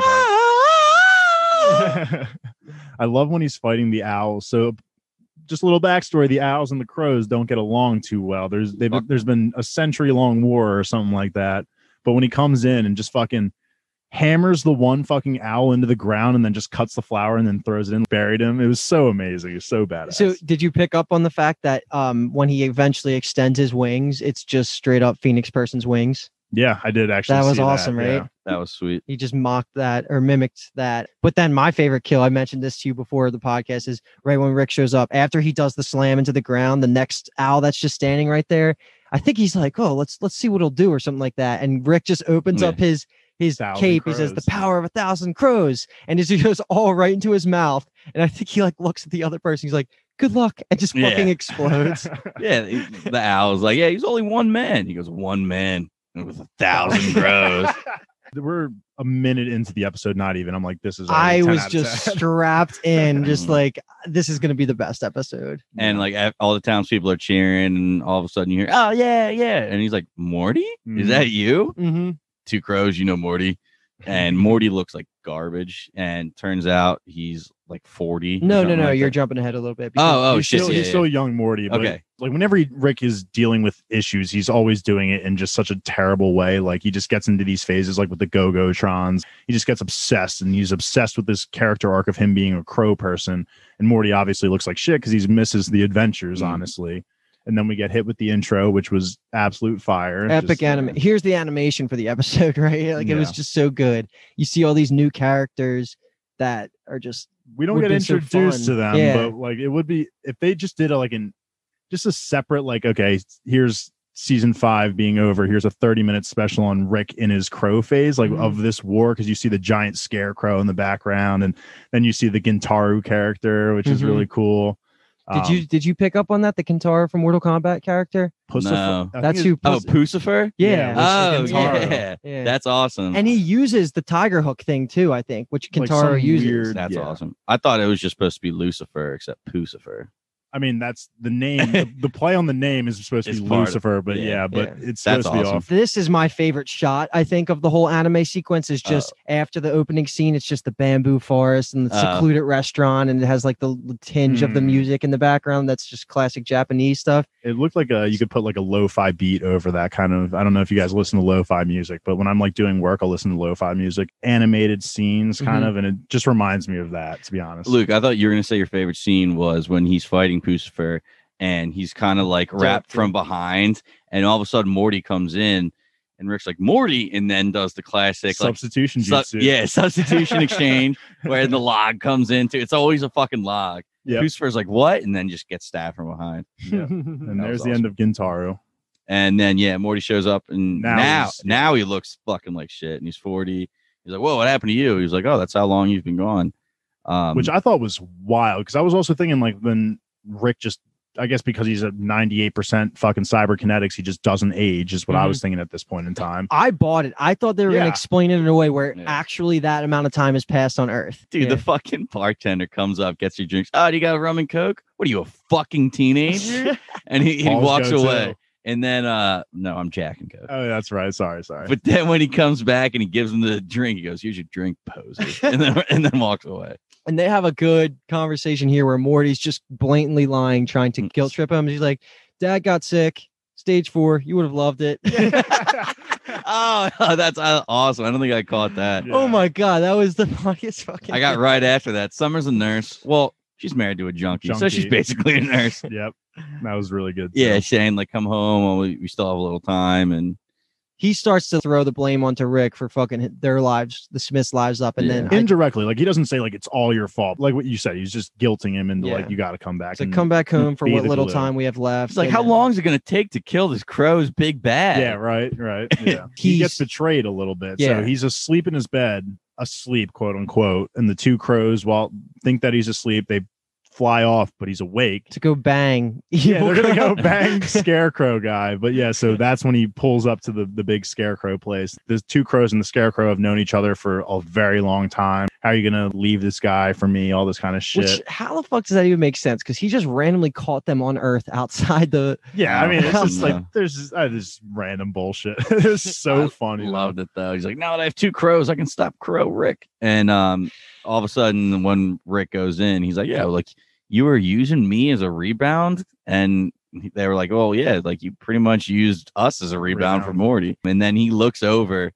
I love when he's fighting the owls. So, just a little backstory: the owls and the crows don't get along too well. There's they've, there's been a century long war or something like that. But when he comes in and just fucking hammers the one fucking owl into the ground and then just cuts the flower and then throws it in, buried him. It was so amazing. It was so badass. So did you pick up on the fact that um when he eventually extends his wings, it's just straight up Phoenix person's wings? yeah, I did actually. That was see awesome, yeah. right? That was sweet. He just mocked that or mimicked that. But then my favorite kill, I mentioned this to you before the podcast, is right when Rick shows up after he does the slam into the ground, the next owl that's just standing right there. I think he's like, oh, let's let's see what he'll do or something like that. And Rick just opens Yeah. up his his Thousand cape. He says, crows. the power of a thousand crows. And it goes all right into his mouth. And I think he like looks at the other person. He's like, good luck. And just Yeah. fucking explodes. Yeah, the the owl was like, yeah, he's only one man. He goes, one man with a thousand crows. We're a minute into the episode, not even. I'm like, this is. I already ten was out of just ten. strapped in, just Mhm. like, this is going to be the best episode. And like ev- all the townspeople are cheering, and all of a sudden you hear, oh yeah, yeah. And he's like, Morty? Mhm. Is that you? Mm-hmm. Two crows, you know Morty. And Morty looks like garbage. And turns out he's like forty. or No, no, something no. like You're that. jumping ahead a little bit. Oh, oh, he's shit. still, yeah, he's yeah. still young Morty. But Okay. like whenever he, Rick is dealing with issues, he's always doing it in just such a terrible way. Like he just gets into these phases, like with the Go-Go-Trons. He just gets obsessed, and he's obsessed with this character arc of him being a crow person. And Morty obviously looks like shit because he misses the adventures, Mm. honestly. And then we get hit with the intro, which was absolute fire. It's Epic just, uh, anime. Here's the animation for the episode, right? Like it was Yeah. just so good. You see all these new characters that are just we don't would get be so introduced fun. to them, Yeah. but like it would be if they just did a, like an just a separate like okay, here's season five being over. Here's a thirty minute special on Rick in his crow phase, like Mhm. of this war, because you see the giant scarecrow in the background, and then you see the Gintaru character, which is Mhm. really cool. did Um, you did you pick up on that? The Kintara from Mortal Kombat character? Pussifer- No. I think That's it- who. Oh, Puss- Pucifer? yeah. yeah, Oh, Which is Kintaro. yeah. Yeah. That's awesome. And he uses the tiger hook thing too, I think, which Like Kintaro some uses. weird- That's yeah. awesome. I thought it was just supposed to be Lucifer, except Pucifer. I mean, that's the name. the, the play on the name is supposed to It's be part of- Lucifer, but yeah. yeah, but Yeah. it's That's supposed to be awesome. off. This is my favorite shot, I think, of the whole anime sequence is just Oh. after the opening scene, it's just the bamboo forest and the Oh. secluded restaurant, and it has like the l- tinge of the Mm. music in the background. That's just classic Japanese stuff. It looked like a you could put like a lo-fi beat over that kind of. I don't know if you guys listen to lo-fi music, but when I'm like doing work, I'll listen to lo-fi music, animated scenes, kind Mhm. of, and it just reminds me of that. To be honest, Luke, I thought you were going to say your favorite scene was when he's fighting Pucifer and he's kind of like wrapped from behind, and all of a sudden Morty comes in, and Rick's like, Morty, and then does the classic like substitution su- jutsu. yeah, substitution exchange where the log comes into. It's always a fucking log. Yep. Pucifer's like, what? And then just gets stabbed from behind. Yep. And That there's was the end of Gintaru. And then yeah, Morty shows up, and Now now he's- now, he looks fucking like shit, and he's forty. He's like, whoa, what happened to you? He's like, oh, that's how long you've been gone. Um, Which I thought was wild because I was also thinking like when Rick just, I guess because he's at ninety-eight percent fucking cyberkinetics, he just doesn't age, is what I Mhm. was thinking at this point in time. I bought it. I thought they were going Yeah. to explain it in a way where Yeah. actually that amount of time has passed on Earth. Dude, Yeah. the fucking bartender comes up, gets your drinks. Oh, do you got a rum and coke? What are you, a fucking teenager? And he, he Paul's walks go-to. away. And then, uh, no, I'm Jack and Coke. Oh, that's right. Sorry, sorry. But then when he comes back and he gives him the drink, he goes, "Here's your drink, poser," and then and then walks away. And they have a good conversation here where Morty's just blatantly lying, trying to Mm. guilt trip him. He's like, Dad got sick, stage four. You would have loved it. oh, that's uh, awesome! I don't think I caught that. Yeah. Oh my God. That was the funniest fucking I got thing. right after that. Summer's a nurse. Well, she's married to a junkie, so she's Junkie. basically a nurse. Yep, that was really good. Yeah, too. saying like, "Come home. Well, we, we still have a little time," and he starts to throw the blame onto Rick for fucking their lives, the Smiths' lives up, and Yeah. then I, indirectly, like he doesn't say like it's all your fault. Like what you said, he's just guilting him into Yeah. like you got to come back. it's like and come back home for be what the little glue. time we have left. It's like, and how then- long is it going to take to kill this crow's big bad? Yeah, right, right. Yeah, he He's- gets betrayed a little bit. Yeah. So he's asleep in his bed, asleep, quote unquote, and the two crows, while think that he's asleep, they fly off, but he's awake. to go bang. Yeah, Evil they're gonna Crow. go bang Scarecrow guy. But yeah, so that's when he pulls up to the, the big Scarecrow place. The two crows and the Scarecrow have known each other for a very long time. How are you gonna leave this guy for me? All this kind of shit. Which how the fuck does that even make sense? Because he just randomly caught them on Earth outside the. yeah, I mean, it's just Yeah. like there's just, uh, this random bullshit. It's so I funny. though. Loved it though. He's like, now that I have two crows, I can stop Crow Rick. And um, all of a sudden, when Rick goes in, he's like, yeah, like you were using me as a rebound, and they were like, oh yeah, like you pretty much used us as a rebound, for Rebound. Morty. And then he looks over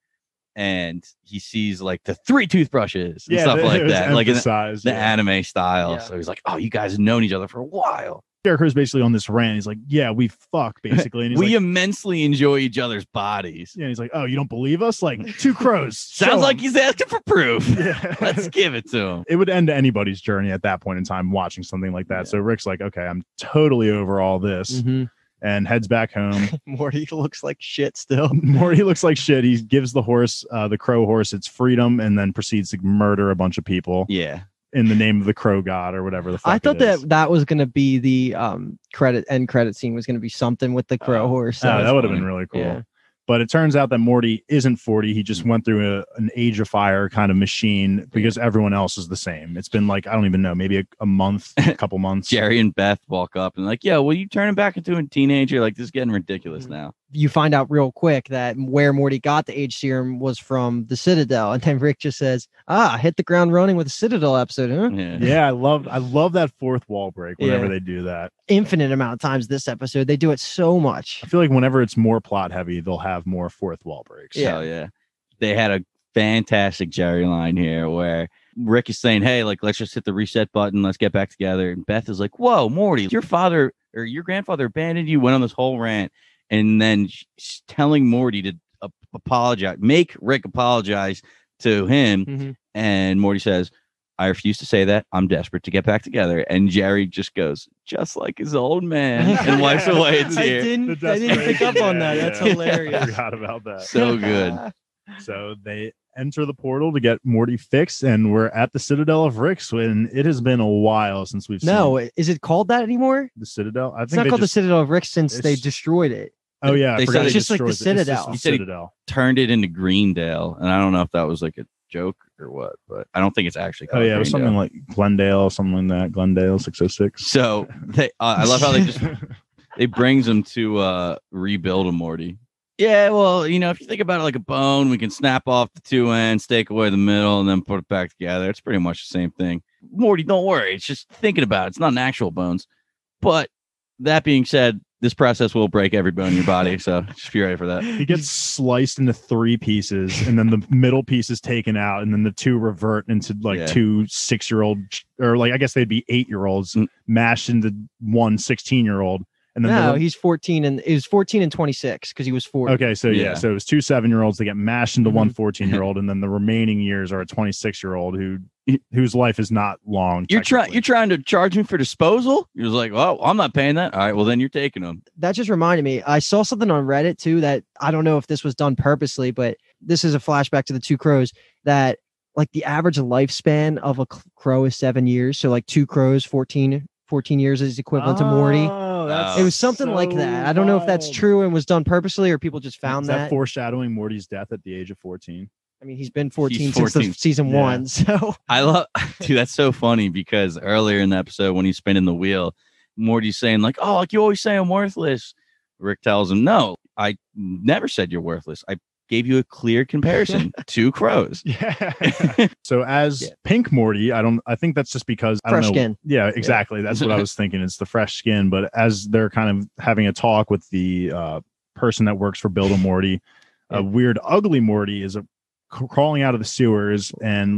and he sees like the three toothbrushes and stuff it like was that, like in the, emphasized, the yeah. anime style. Yeah. So he's like, oh, you guys have known each other for a while. Scarecrow's basically on this rant. He's like, yeah, we fuck basically. And he's We like, immensely enjoy each other's bodies. yeah, he's like, oh, you don't believe us? Like two crows. show Sounds like 'em." he's asking for proof. Yeah. Let's give it to him. It would end anybody's journey at that point in time watching something like that. Yeah. So Rick's like, okay, I'm totally over all this Mhm. and heads back home. Morty looks like shit still. Morty looks like shit. He gives the horse, uh, the crow horse, its freedom and then proceeds to murder a bunch of people Yeah. in the name of the crow god or whatever the fuck I thought it is. that that was gonna be the um credit end credit scene was gonna be something with the crow Oh. horse. Oh, So- that would have been funny. really cool. Yeah. But it turns out that Morty isn't forty. He just went through a, an age of fire kind of machine because everyone else is the same. It's been like, I don't even know, maybe a, a month, a couple months. Jerry and Beth walk up and like, yeah, well, you turning back into a teenager? Like, this is getting ridiculous Mhm. now. You find out real quick that where Morty got the age serum was from the Citadel, and then Rick just says, "Ah, hit the ground running with the Citadel episode, huh?" Yeah. Yeah, I love I love that fourth wall break whenever Yeah. they do that. Infinite amount of times this episode, they do it so much. I feel like whenever it's more plot heavy, they'll have more fourth wall breaks. Yeah. Hell yeah. They had a fantastic Jerry line here where Rick is saying, hey, like, let's just hit the reset button. Let's get back together. And Beth is like, whoa, Morty, your father or your grandfather abandoned you, went on this whole rant. And then she's telling Morty to uh, apologize, make Rick apologize to him. Mhm. And Morty says, I refuse to say that. I'm desperate to get back together. And Jerry just goes, just like his old man, and wipes away a I tear. didn't, The I didn't pick up desperation, on yeah, that. That's yeah. I hilarious. forgot about that. So good. So they enter the portal to get Morty fixed, and we're at the Citadel of Ricks. And it has been a while since we've No, seen is it called that anymore? the Citadel. I It's think not they called just, the Citadel of Rick since they it's- destroyed it. Oh yeah, I They forgot said he it's just like the destroys it. It's just Citadel. the He said he- Citadel. Turned it into Greendale. And I don't know if that was like a joke or what, but I don't think it's actually Oh called yeah, it was something Greendale. like Glendale, something like that. Glendale six oh six. So they, uh, I love how they just they brings him to uh rebuild a Morty. Yeah, well, you know, if you think about it like a bone, we can snap off the two ends, take away the middle, and then put it back together. It's pretty much the same thing. Morty, don't worry. It's just thinking about it. It's not an actual bones. But that being said, this process will break every bone in your body. So just be ready for that. He gets sliced into three pieces, and then the middle piece is taken out, and then the two revert into like Yeah. two six-year-old, or like I guess they'd be eight-year-olds Mm. mashed into one sixteen-year-old, and then No, the, he's fourteen and it was fourteen and twenty-six because he was forty. okay, so yeah. Yeah. so it was two seven-year-olds that get mashed into one Mhm. fourteen-year-old, and then the remaining years are a twenty-six-year-old who whose life is not long. You're trying technically. you're trying to charge me for disposal? He was like, well, I'm not paying that. All right, well then you're taking them. That just reminded me. I saw something on Reddit too that I don't know if this was done purposely, but this is a flashback to the two crows that like the average lifespan of a c- crow is seven years. So like two crows, fourteen, fourteen years is equivalent to Morty. Oh, that's It was something like so that. I don't know if that's wild. true and was done purposely or people just found Is that. that foreshadowing Morty's death at the age of fourteen? I mean, he's been fourteen He's since the fourteen. season Yeah. one. So I love, dude, that's so funny because earlier in the episode when he's spinning the wheel, Morty's saying like, oh, like you always say I'm worthless. Rick tells him, no, I never said you're worthless. I gave you a clear comparison. Two crows. Yeah. So as Yeah. Pink Morty, I don't. I think that's just because I don't Fresh know. skin. Yeah, exactly. That's what I was thinking. It's the fresh skin. But as they're kind of having a talk with the uh, person that works for Build a Morty, a weird, ugly Morty is a, crawling out of the sewers and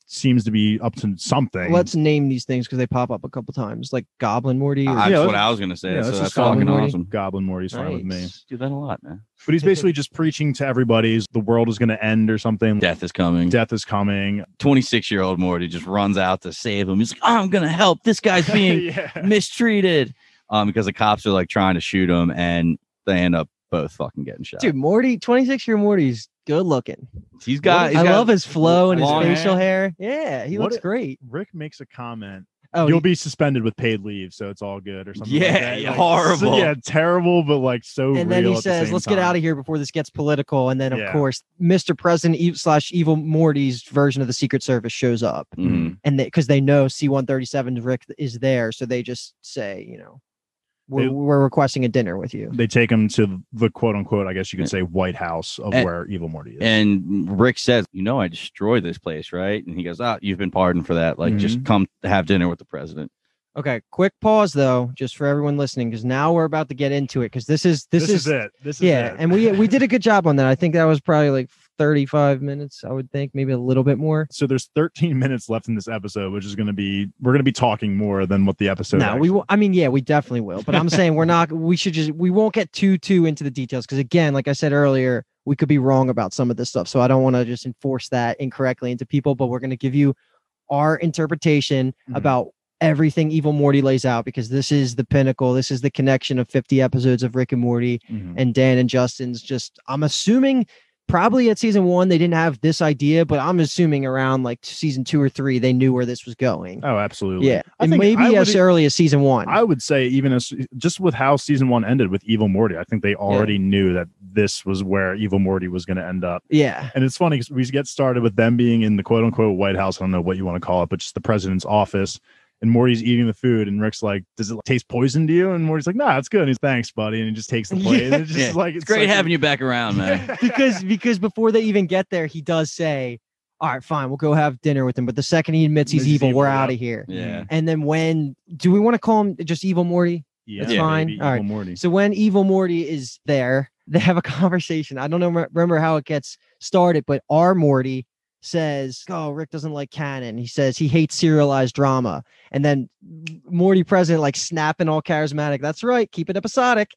seems to be up to something. Let's name these things because they pop up a couple times, like Goblin Morty. Or, That's Yeah, what let's- I was gonna say. yeah, so let's that's just call fucking him Morty. awesome. Goblin Morty's fine with me. Nice. Do that a lot, man. But he's basically just preaching to everybody the world is going to end or something. Death is coming. Death is coming. twenty-six year old Morty just runs out to save him. He's like, I'm gonna help. This guy's being yeah. mistreated. Um, because the cops are like trying to shoot him, and they end up both fucking getting shot. Dude, Morty, twenty-six year Morty's good looking. he's got. He's I got love his flow and his long facial hair. hair. Yeah, he What looks a- great. Rick makes a comment. Oh, You'll he- be suspended with paid leave, so it's all good or something. Yeah, like that. yeah, Like, horrible. so- yeah, terrible, but like so. and then real he at the says, same "Let's get out time. of here before this gets political." And then, of Yeah. course, Mister President e- slash Evil Morty's version of the Secret Service shows up, Mhm. and because they, they know C one thirty-seven Rick is there, so they just say, you know, we're, They- we're requesting a dinner with you. They take him to the quote unquote, I guess you could say, White House of And- where Evil Morty is. And Rick says, "You know, I destroyed this place, right?" And he goes, "Ah, you've been pardoned for that. Like, just come have dinner with the president." Okay, quick pause though, just for everyone listening, because now we're about to get into it. Because this is this, this, is, is, it. This is yeah, it. and we we did a good job on that. I think that was probably like thirty-five minutes. I would think maybe a little bit more. So there's thirteen minutes left in this episode, which is going to be we're going to be talking more than what the episode. No, we. actually- will- I mean, yeah, we definitely will. But I'm saying we're not. We should just. We won't get too too into the details because again, like I said earlier, we could be wrong about some of this stuff. So I don't want to just enforce that incorrectly into people. But we're going to give you our interpretation Mhm. about everything Evil Morty lays out because this is the pinnacle. This is the connection of fifty episodes of Rick and Morty Mhm. and Dan and Justin's. Just I'm assuming. Probably at season one, they didn't have this idea, but I'm assuming around like season two or three, they knew where this was going. Oh, absolutely. Yeah, I and think maybe I as would- early as season one. I would say even as just with how season one ended with Evil Morty, I think they already knew that this was where Evil Morty was going to end up. yeah, And it's funny because we get started with them being in the quote unquote White House. I don't know what you want to call it, but just the president's office. And Morty's eating the food, and Rick's like, "Does it taste poison to you?" And Morty's like, "Nah, it's good." And he's thanks, buddy, and he just takes the plate. And it's just Yeah. like It's great like, having you back around, man. because because before they even get there, he does say, "All right, fine, we'll go have dinner with him." But the second he admits he's He's evil, evil, we're yeah. out of here. Yeah. And then when do we want to call him just Evil Morty? Yeah, That's yeah, fine. maybe All Evil right. Morty. So when Evil Morty is there, they have a conversation. I don't know remember how it gets started, but our Morty says, "Oh, Rick doesn't like canon." He says he hates serialized drama. And then Morty president like snapping all charismatic. That's right. Keep it episodic.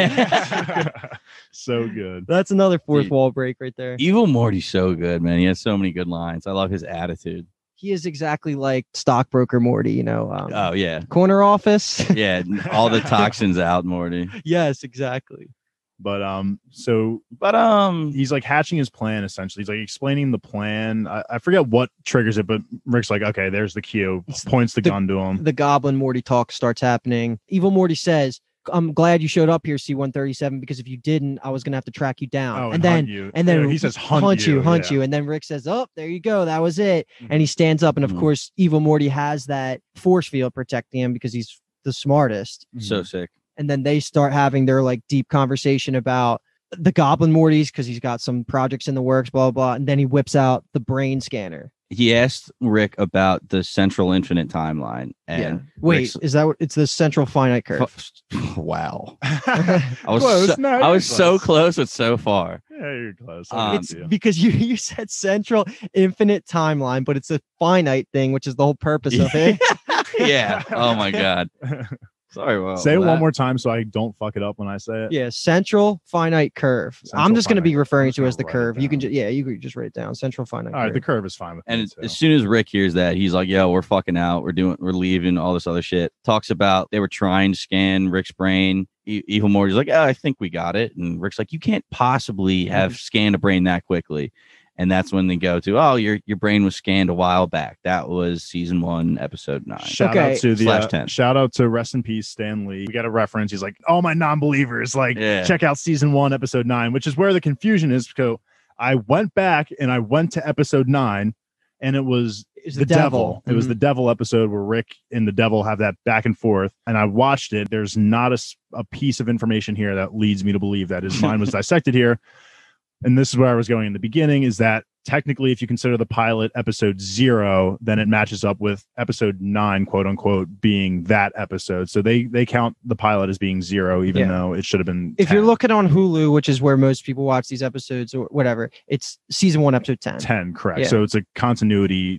So good. That's another fourth Dude. wall break right there. Evil Morty's so good, man. He has so many good lines. I love his attitude. He is exactly like stockbroker Morty, you know. Um, Oh yeah, corner office. yeah. All the toxins out, Morty. Yes, exactly. But um, so But um, he's like hatching his plan essentially. He's like explaining the plan. I, I forget what triggers it, but Rick's like, "Okay, there's the cue." Points the, the- gun to him. The Goblin Morty talk starts happening. Evil Morty says, "I'm glad you showed up here, C one thirty-seven, because if you didn't, I was gonna have to track you down." Oh, and then hunt you. and then Yeah, he says, "Hunt, hunt you, hunt yeah. you. And then Rick says, "Oh, there you go. That was it." And he stands up, and of Mhm. course, Evil Morty has that force field protecting him because he's the smartest. so sick. And then they start having their like deep conversation about the Goblin Mortys because he's got some projects in the works, blah, blah, blah. And then he whips out the brain scanner. He asked Rick about the central infinite timeline, and Wait, Rick's- is that what it's the central finite curve? Fu- wow. I I was close. so, No, I you're was so close. close, but so far. Yeah, you're close. Um, I It's get you. because you, you said central infinite timeline, but it's a finite thing, which is the whole purpose of it. Yeah. Oh my god. Sorry. Well, Say it that- one more time so I don't fuck it up when I say it. Yeah, central finite curve. I'm Central just going to be finite curve. referring I'm to just as the gonna write it curve. You can down. just yeah, you could just write it down. Central finite All right, curve. the curve is fine with And me. as- too. as soon as Rick hears that, he's like, "Yo, we're fucking out. We're doing. We're leaving. All this other shit." Talks about they were trying to scan Rick's brain. E- Evil Morty's like, "Oh, I think we got it." And Rick's like, "You can't possibly have scanned a brain that quickly." And that's when they go to, "Oh, your your brain was scanned a while back. That was season one, episode nine." Shout Okay. out to the Slash uh, ten. shout out to rest in peace Stan Lee. We got a reference. He's like, "All my non-believers, like Yeah. check out season one, episode nine," which is where the confusion is. So I went back and I went to episode nine, and it was Is the, devil. It was Mhm. the devil episode where Rick and the devil have that back and forth. And I watched it. There's not a, s- a piece of information here that leads me to believe that his mind was dissected here. And this is where I was going in the beginning, is that technically, if you consider the pilot episode zero, then it matches up with episode nine, quote unquote, being that episode. So they they count the pilot as being zero, even Yeah. though it should have been If ten. you're looking on Hulu, which is where most people watch these episodes or whatever, it's season one, episode ten. ten, correct. Yeah. So it's a continuity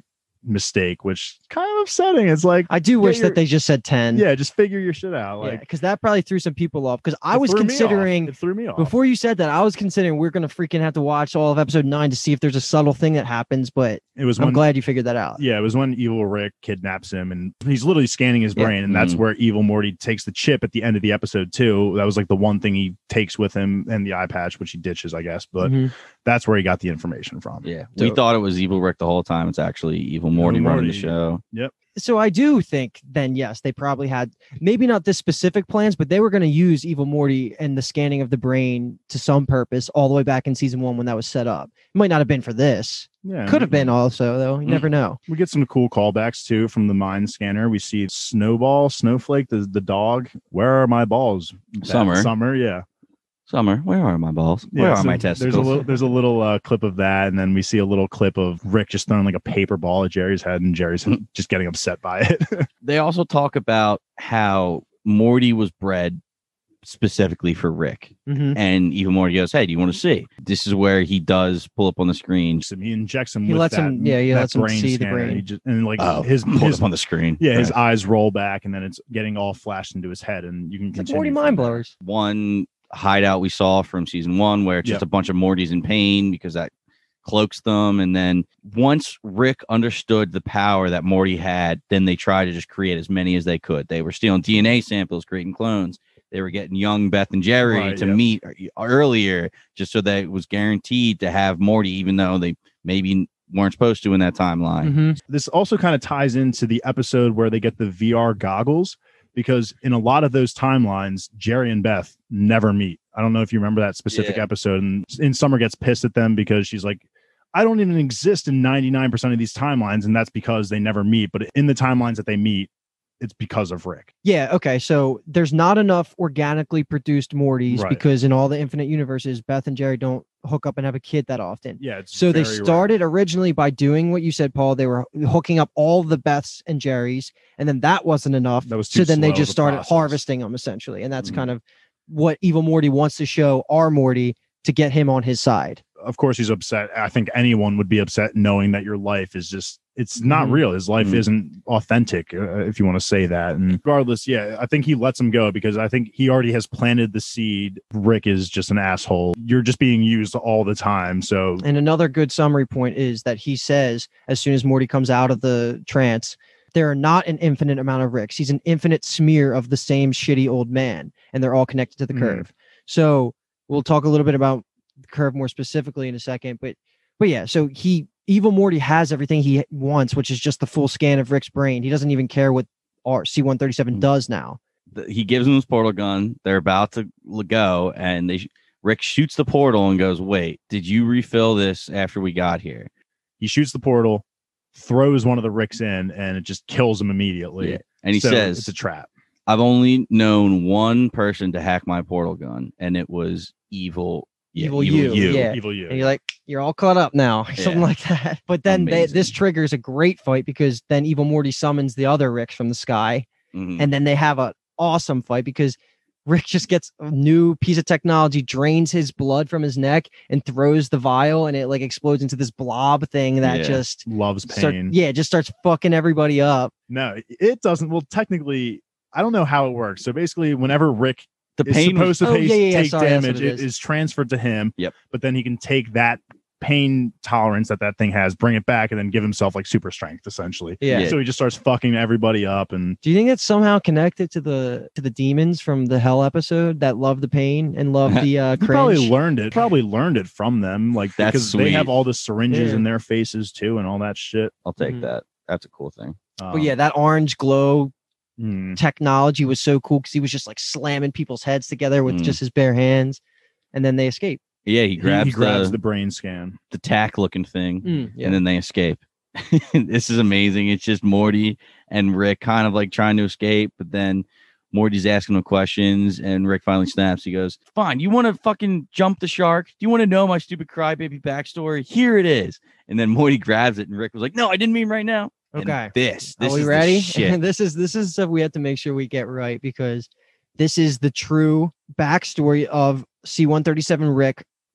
mistake, which kind of upsetting. It's like I do get wish your- that they just said ten. yeah, just figure your shit out. Yeah, Like because that probably threw some people off. Because I it was threw me off. considering It threw me off. before you said that, I was considering we're gonna freaking have to watch all of episode nine to see if there's a subtle thing that happens. But It was I'm when glad you figured that out. yeah, it was when Evil Rick kidnaps him and he's literally scanning his Yeah. brain, and that's Mhm. where Evil Morty takes the chip at the end of the episode too. That was like the one thing he takes with him, and the eye patch, which he ditches, I guess. But Mhm. that's where he got the information from. Yeah, So- we thought it was Evil Rick the whole time. It's actually Evil Morty Evil running the Morty. show. So I do think then yes, they probably had maybe not this specific plans, but they were going to use Evil Morty and the scanning of the brain to some purpose all the way back in season one when that was set up. It might not have been for this. Yeah, Could have been also though. You Mm. never know. We get some cool callbacks too from the mind scanner. We see Snowball, Snowflake, the the dog. Where are my balls? That Summer. Summer, yeah. Summer, where are my balls? Where Yeah, are so my There's a testicles? little, there's a little uh, clip of that, and then we see a little clip of Rick just throwing like a paper ball at Jerry's head, and Jerry's just getting upset by it. They also talk about how Morty was bred specifically for Rick. Mhm. And even Morty goes, hey, do you want to see? This is where he does pull up on the screen. So he injects him. He with lets that, him- yeah, he that lets him brain see the scanner. brain. He just, and like Oh, his, pulled his up on the screen. yeah, his Right. eyes roll back, and then it's getting all flashed into his head, and you can It's like continue. Morty from mind there. blowers. One hideout we saw from season one where it's just Yep. a bunch of Mortys in pain because that cloaks them. And then once Rick understood the power that Morty had, then they tried to just create as many as they could. They were stealing D N A samples, creating clones. They were getting young Beth and Jerry Right, to yep. meet earlier just so that it was guaranteed to have Morty, even though they maybe weren't supposed to in that timeline. Mhm. This also kind of ties into the episode where they get the V R goggles, because in a lot of those timelines, Jerry and Beth never meet. I don't know if you remember that specific Yeah. episode. And, and Summer gets pissed at them because she's like, I don't even exist in ninety-nine percent of these timelines. And that's because they never meet. But in the timelines that they meet, it's because of Rick. Yeah, okay. So there's not enough organically produced Mortys Right. because in all the infinite universes, Beth and Jerry don't hook up and have a kid that often. Yeah. It's So they very rare. started originally by doing what you said, Paul. They were hooking up all the Beths and Jerrys, and then that wasn't enough. That was too So then they slow just of a started process. Mm-hmm. harvesting them essentially, and that's Mhm. kind of what Evil Morty wants to show our Morty to get him on his side. Of course, he's upset. I think anyone would be upset knowing that your life is just, it's not Mhm. real. His life Mhm. isn't authentic, uh, if you want to say that. And regardless, yeah, I think he lets him go because I think he already has planted the seed. Rick is just an asshole. You're just being used all the time. So, And another good summary point is that he says, as soon as Morty comes out of the trance, there are not an infinite amount of Ricks. He's an infinite smear of the same shitty old man, and they're all connected to the Mhm. curve. So we'll talk a little bit about the curve more specifically in a second. But but yeah, so he Evil Morty has everything he wants, which is just the full scan of Rick's brain. He doesn't even care what our C one thirty-seven Mhm. does now. The- He gives him his portal gun. They're about to l- go, and they sh- Rick shoots the portal and goes, "Wait, did you refill this after we got here?" he shoots the portal, throws one of the Ricks in, and it just kills him immediately. Yeah. And he So says, it's a trap. I've only known one person to hack my portal gun, and it was evil. Yeah, Evil you, yeah. Evil you. And you're like, you're all caught up now, something Yeah. like that. But then they, this Amazing. triggers a great fight because then Evil Morty summons the other Ricks from the sky. Mhm. And then they have an awesome fight because Rick just gets a new piece of technology, drains his blood from his neck, and throws the vial, and it like explodes into this blob thing that Yeah. just Loves start, pain. yeah, it just starts fucking everybody up. No, it doesn't. Well, technically, I don't know how it works. So basically, whenever Rick the is pain was supposed to Oh, pay, yeah, yeah, yeah, take sorry, that's damage, what it it is. is transferred to him. Yep. But then he can take that pain tolerance that that thing has, bring it back, and then give himself like super strength, essentially. Yeah. Yeah. So he just starts fucking everybody up, and Do you think it's somehow connected to the to the demons from the Hell episode that love the pain and love the uh, he cringe? probably learned it. Probably learned it from them, like That's because they have sweet. all the syringes Yeah. in their faces too, and all that shit. I'll take Mhm. that. That's a cool thing. But yeah, that orange glow Hmm. technology was so cool because he was just like slamming people's heads together with Mm. just his bare hands, and then they escape. Yeah, he He, grabs, he grabs the, the brain scan. the tack looking thing, Mm, yeah. and then they escape. This is amazing. It's just Morty and Rick kind of like trying to escape, but then Morty's asking him questions, and Rick finally snaps. He goes, "Fine, you want to fucking jump the shark? Do you want to know my stupid crybaby backstory? Here it is." And then Morty grabs it, and Rick was like, "No, I didn't mean right now." And Okay. this, this Are we is the ready? shit. this is this is stuff we have to make sure we get right because this is the true backstory of C one thirty-seven Rick. And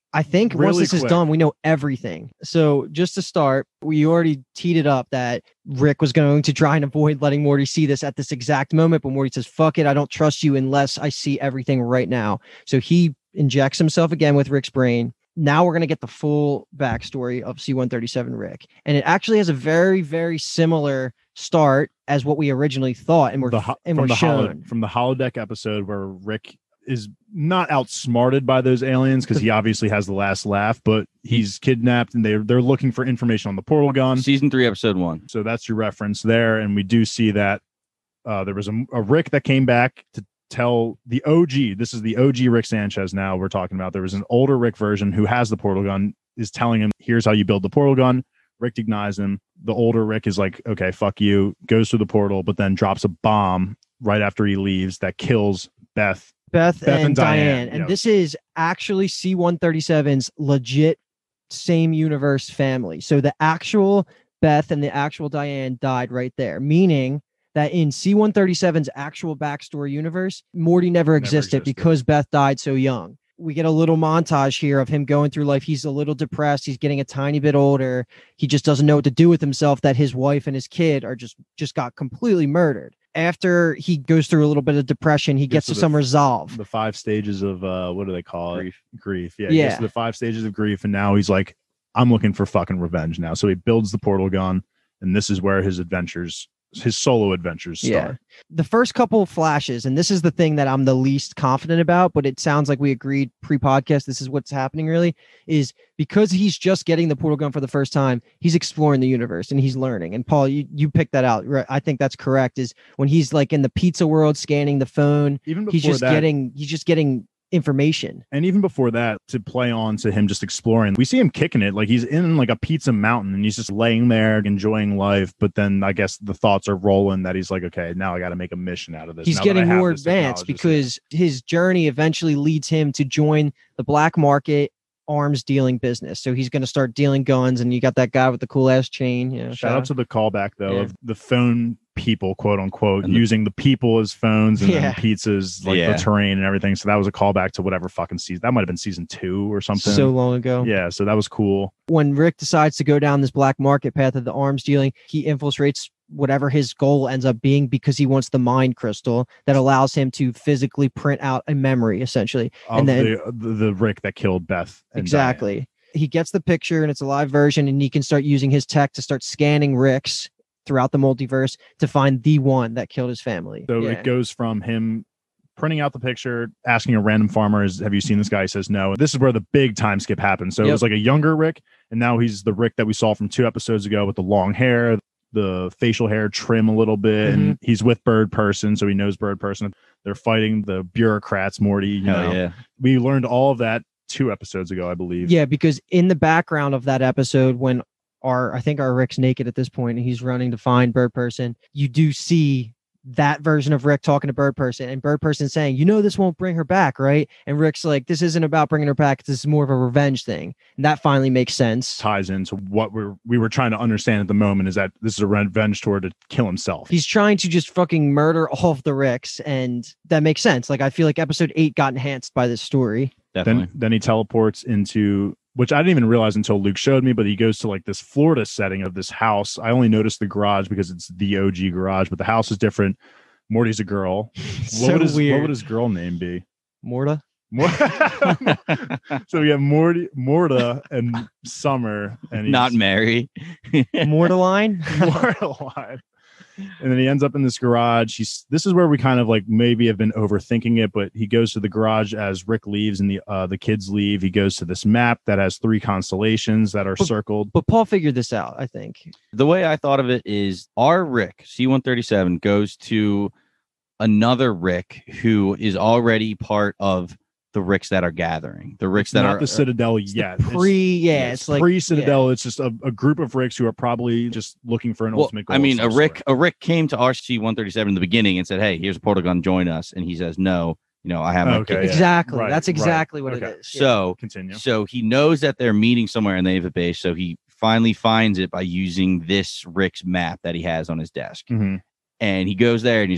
I think once Really this is quick. done, we know everything. So just to start, we already teed it up that Rick was going to try and avoid letting Morty see this at this exact moment. But Morty says, fuck it, I don't trust you unless I see everything right now. So he injects himself again with Rick's brain. Now we're going to get the full backstory of C one thirty-seven Rick. And it actually has a very, very similar start as what we originally thought. And we're, the, ho- and from we're the holo- shown. from the holodeck episode where Rick is not outsmarted by those aliens because he obviously has the last laugh, but he's kidnapped and they're they're looking for information on the portal gun. Season three, episode one. So that's your reference there, and we do see that uh, there was a, a Rick that came back to tell the O G. This is the O G Rick Sanchez. Now we're talking about there was an older Rick version who has the portal gun, is telling him, "Here's how you build the portal gun." Rick denies him. The older Rick is like, "Okay, fuck you," goes through the portal, but then drops a bomb right after he leaves that kills Beth. Beth, Beth and, and Diane. Diane, And yeah. this is actually C one thirty-seven's legit same universe family. So the actual Beth and the actual Diane died right there, meaning that in C one thirty-seven's actual backstory universe, Morty never existed, existed. because Beth died so young. We get a little montage here of him going through life. He's a little depressed. He's getting a tiny bit older. He just doesn't know what to do with himself, that his wife and his kid are just, just got completely murdered. After he goes through a little bit of depression, he gets Gets to to the- some resolve. The five stages of uh, what do they call it? Grief. Grief. Yeah. He gets Yeah. to the five stages of grief, and now he's like, "I'm looking for fucking revenge now." So he builds the portal gun, and this is where his adventures, his solo adventures start. Yeah. The first couple of flashes, and this is the thing that I'm the least confident about, but it sounds like we agreed pre-podcast, this is what's happening really, is because he's just getting the portal gun for the first time, he's exploring the universe and he's learning. And Paul, you, you picked that out, right? I think that's correct, is when he's like in the pizza world scanning the phone, Even before he's just that, getting, he's just getting information. and even before that, to play on to him just exploring, we see him kicking it like he's in like a pizza mountain and he's just laying there enjoying life. But then I guess the thoughts are rolling that he's like, okay, now I got to make a mission out of this. He's now that I getting have more this advanced technology. because his journey eventually leads him to join the black market arms dealing business. So he's going to start dealing guns, and you got that guy with the cool ass chain. You know, shout out to the callback though Yeah. of the phone people, quote unquote, And the- using the people as phones and Yeah. then pizzas like Yeah. the terrain and everything. So that was a callback to whatever fucking season that might have been, season two or something. so long ago. yeah, so that was cool. When Rick decides to go down this black market path of the arms dealing, he infiltrates whatever his goal ends up being because he wants the mind crystal that allows him to physically print out a memory, essentially. Of And then- the, the the Rick that killed Beth. and Exactly. He gets the picture and it's a live version, and he can start using his tech to start scanning Ricks throughout the multiverse to find the one that killed his family. So Yeah. it goes from him printing out the picture, asking a random farmer, "Is have you seen this guy?" He says no. This is where the big time skip happens. So it Yep. was like a younger Rick, and now he's the Rick that we saw from two episodes ago with the long hair, the facial hair trim a little bit, Mm-hmm. and he's with Bird Person, so he knows Bird Person. They're fighting the bureaucrats, Morty. You Hell know, yeah. we learned all of that two episodes ago, I believe. Yeah, because in the background of that episode, when our I think our Rick's naked at this point and he's running to find Bird Person, you do see that version of Rick talking to Bird Person, and Bird Person saying, "You know, this won't bring her back, right?" And Rick's like, "This isn't about bringing her back. This is more of a revenge thing." And that finally makes sense. Ties into what we're we were trying to understand at the moment, is that this is a revenge tour to kill himself. He's trying to just fucking murder all of the Ricks, and that makes sense. Like, I feel like episode eight got enhanced by this story. Definitely. Then then he teleports into, which I didn't even realize until Luke showed me, but he goes to like this Florida setting of this house. I only noticed the garage because it's the O G garage, but the house is different. Morty's a girl. So what would his weird. what would his girl name be? Morta? Mor- so we have Morty, Morta, and Summer, and he's Not Mary. Mortaline? Mortaline. And then he ends up in this garage. He's this is where we kind of like maybe have been overthinking it, but he goes to the garage as Rick leaves and the uh, the kids leave. He goes to this map that has three constellations that are But- circled. But Paul figured this out, I think. The way I thought of it is our Rick, C one thirty-seven, goes to another Rick who is already part of the Ricks that are gathering. The Ricks that Not are the Citadel yet. It's- Pre, yeah, it's it's like pre Citadel. It's just a, a group of Ricks who are probably just looking for an Well, ultimate goal. I of mean, a some Rick, sort. a Rick came to our C one thirty-seven in the beginning and said, "Hey, here's a portal gun, join us." And he says, "No, you know, I have my Okay, kid." yeah. exactly. Right, That's right. exactly what Okay. it is. Yeah. So, Continue. so he knows that they're meeting somewhere in the Ava base. So he finally finds it by using this Rick's map that he has on his desk. Mhm. And he goes there and he starts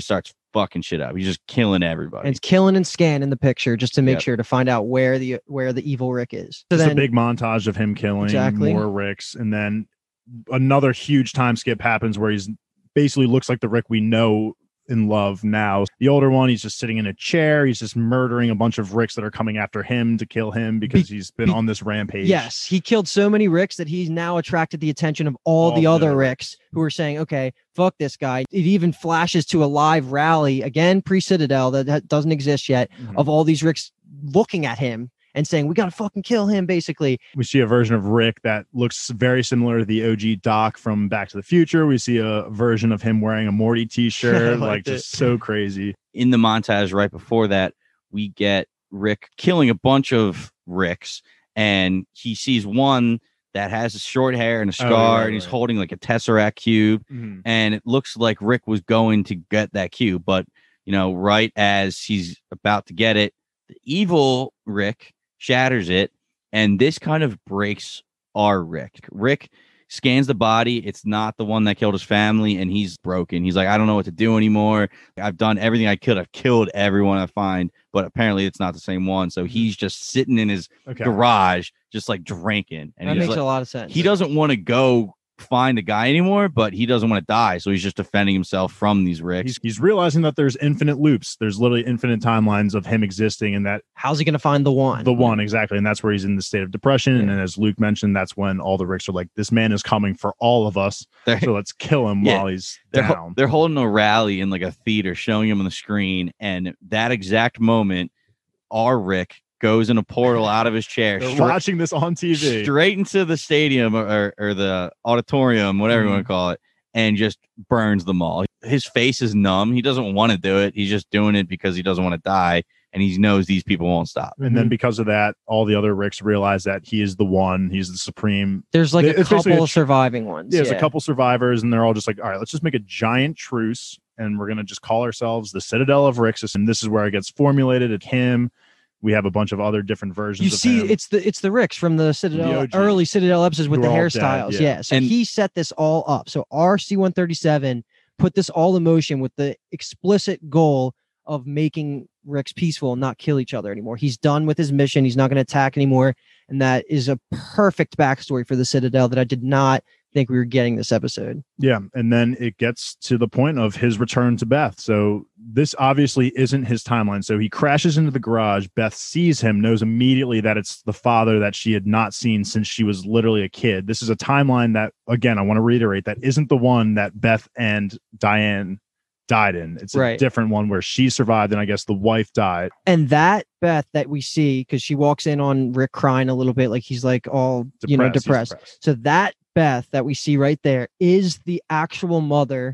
fucking shit up. He's just killing everybody. And it's killing and scanning the picture just to make Yep. sure to find out where the where the evil Rick is. So Just then, a big montage of him killing Exactly. more Ricks, and then another huge time skip happens where he's basically looks like the Rick we know and love now. The older one, he's just sitting in a chair. He's just murdering a bunch of Ricks that are coming after him to kill him because Be- he's been be- on this rampage. yes, he killed so many Ricks that he's now attracted the attention of all, All the the other other Ricks who are saying, okay, fuck this guy. It even flashes to a live rally, again, pre-Citadel, that that doesn't exist yet, Mhm. of all these Ricks looking at him and saying, we got to fucking kill him, basically. We see a version of Rick that looks very similar to the O G Doc from Back to the Future. We see a version of him wearing a Morty I t-shirt, like liked just it. so crazy. In the montage right before that, we get Rick killing a bunch of Ricks, and he sees one that has short hair and a Oh, scar, right, and he's right. holding like a Tesseract cube, and it looks like Rick was going to get that cube, but you know, right as he's about to get it, the evil Rick shatters it, and this kind of breaks our Rick. Rick scans the body. It's not the one that killed his family, and he's broken. He's like, I don't know what to do anymore. I've done everything I could. I've killed everyone I find, but apparently it's not the same one. So he's just sitting in his Okay. garage, just like drinking, and That he's makes like, a lot of sense. he doesn't want to go find the guy anymore, but he doesn't want to die, so he's just defending himself from these Ricks. He's, he's realizing that there's infinite loops. There's literally infinite timelines of him existing, and that How's he going to find the one? the one exactly, and that's where he's in the state of depression. And Yeah. then, as Luke mentioned, that's when all the Ricks are like, "This man is coming for all of us, They're- so let's kill him Yeah. while he's They're, ho- down." they're holding a rally in like a theater, showing him on the screen, and that exact moment, our Rick goes in a portal out of his chair, They're stra- watching this on T V. straight into the stadium or, or, or the auditorium, whatever you want to call it, and just burns them all. His face is numb. He doesn't want to do it. He's just doing it because he doesn't want to die, and he knows these people won't stop. And then because of that, all the other Ricks realize that he is the one. He's the supreme. There's like It's a basically couple a of tr- surviving ones. Yeah, there's yeah. a couple survivors, and they're all just like, all right, let's just make a giant truce, and we're gonna just call ourselves the Citadel of Rixus. And this is where it gets formulated. At him, we have a bunch of other different versions. You of see, him. it's the it's the Ricks from the Citadel, The O G. early Citadel episodes with Who the are all hairstyles. dead, yeah. yeah. So And- he set this all up. So our C one thirty-seven put this all in motion with the explicit goal of making Ricks peaceful and not kill each other anymore. He's done with his mission. He's not going to attack anymore. And that is a perfect backstory for the Citadel that I did not think we were getting this episode. Yeah, and then it gets to the point of his return to Beth. So this obviously isn't his timeline. So he crashes into the garage. Beth sees him, knows immediately that it's the father that she had not seen since she was literally a kid. This is a timeline that, again, I want to reiterate, that isn't the one that Beth and Diane died in. It's a Right. different one where she survived, and I guess the wife died. And that Beth that we see, because she walks in on Rick crying a little bit, like he's like all, you know, He's depressed. So that Beth that we see right there is the actual mother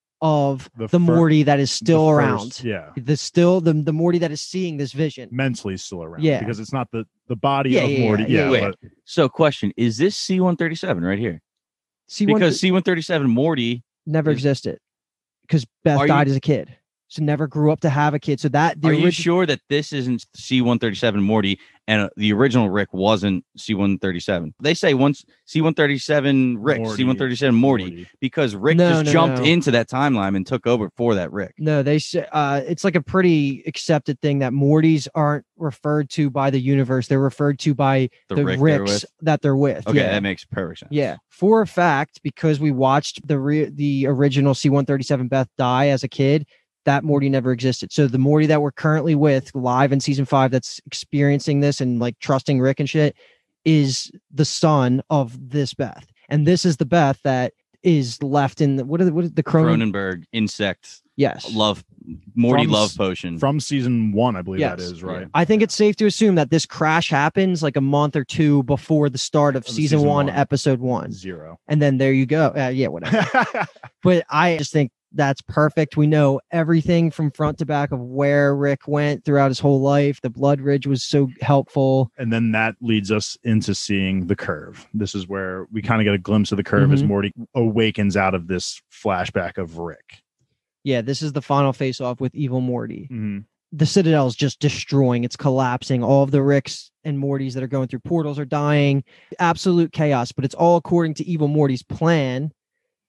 of The the, fir- Morty that is still The around. first- yeah. The still the, the Morty that is seeing this vision. Mentally still around. Yeah. Because it's not the, the body Yeah, of yeah, Morty. yeah, Yeah. yeah. but So, question: is this C one thirty-seven right here? See, one Because C one thirty-seven Morty. never is- existed because Beth Are you- died as a kid, so never grew up to have a kid. So that the Are you origi- sure that this isn't C one thirty-seven Morty and uh, the original Rick wasn't C one thirty-seven? They say once C one thirty-seven Rick, Morty. C one thirty-seven Morty, Morty. because Rick No, just no, jumped no. into that timeline and took over for that Rick. No, they say uh, it's like a pretty accepted thing that Mortys aren't referred to by the universe; they're referred to by The, the Rick they're Ricks with. that they're with. Okay, yeah. that makes perfect sense. Yeah, for a fact, because we watched the re- the original C one thirty-seven Beth die as a kid, that Morty never existed. So the Morty that we're currently with live in season five, that's experiencing this and like trusting Rick and shit, is the son of this Beth, and this is the Beth that is left in the, what are the, what is the Cronin? Cronenberg insect Yes, love Morty From love s- potion. From season one, I believe that Yes. is, right? I think it's safe to assume that this crash happens like a month or two before the start of Of the season, season one, one. episode one, Zero. and then there you go. Uh, yeah, whatever. But I just think that's perfect. We know everything from front to back of where Rick went throughout his whole life. The Blood Ridge was so helpful. And then that leads us into seeing the curve. This is where we kind of get a glimpse of the curve as Mhm. Morty awakens out of this flashback of Rick. Yeah, this is the final face off with Evil Morty. Mm-hmm. The Citadel is just destroying. It's collapsing. All of the Ricks and Mortys that are going through portals are dying. Absolute chaos, but it's all according to Evil Morty's plan.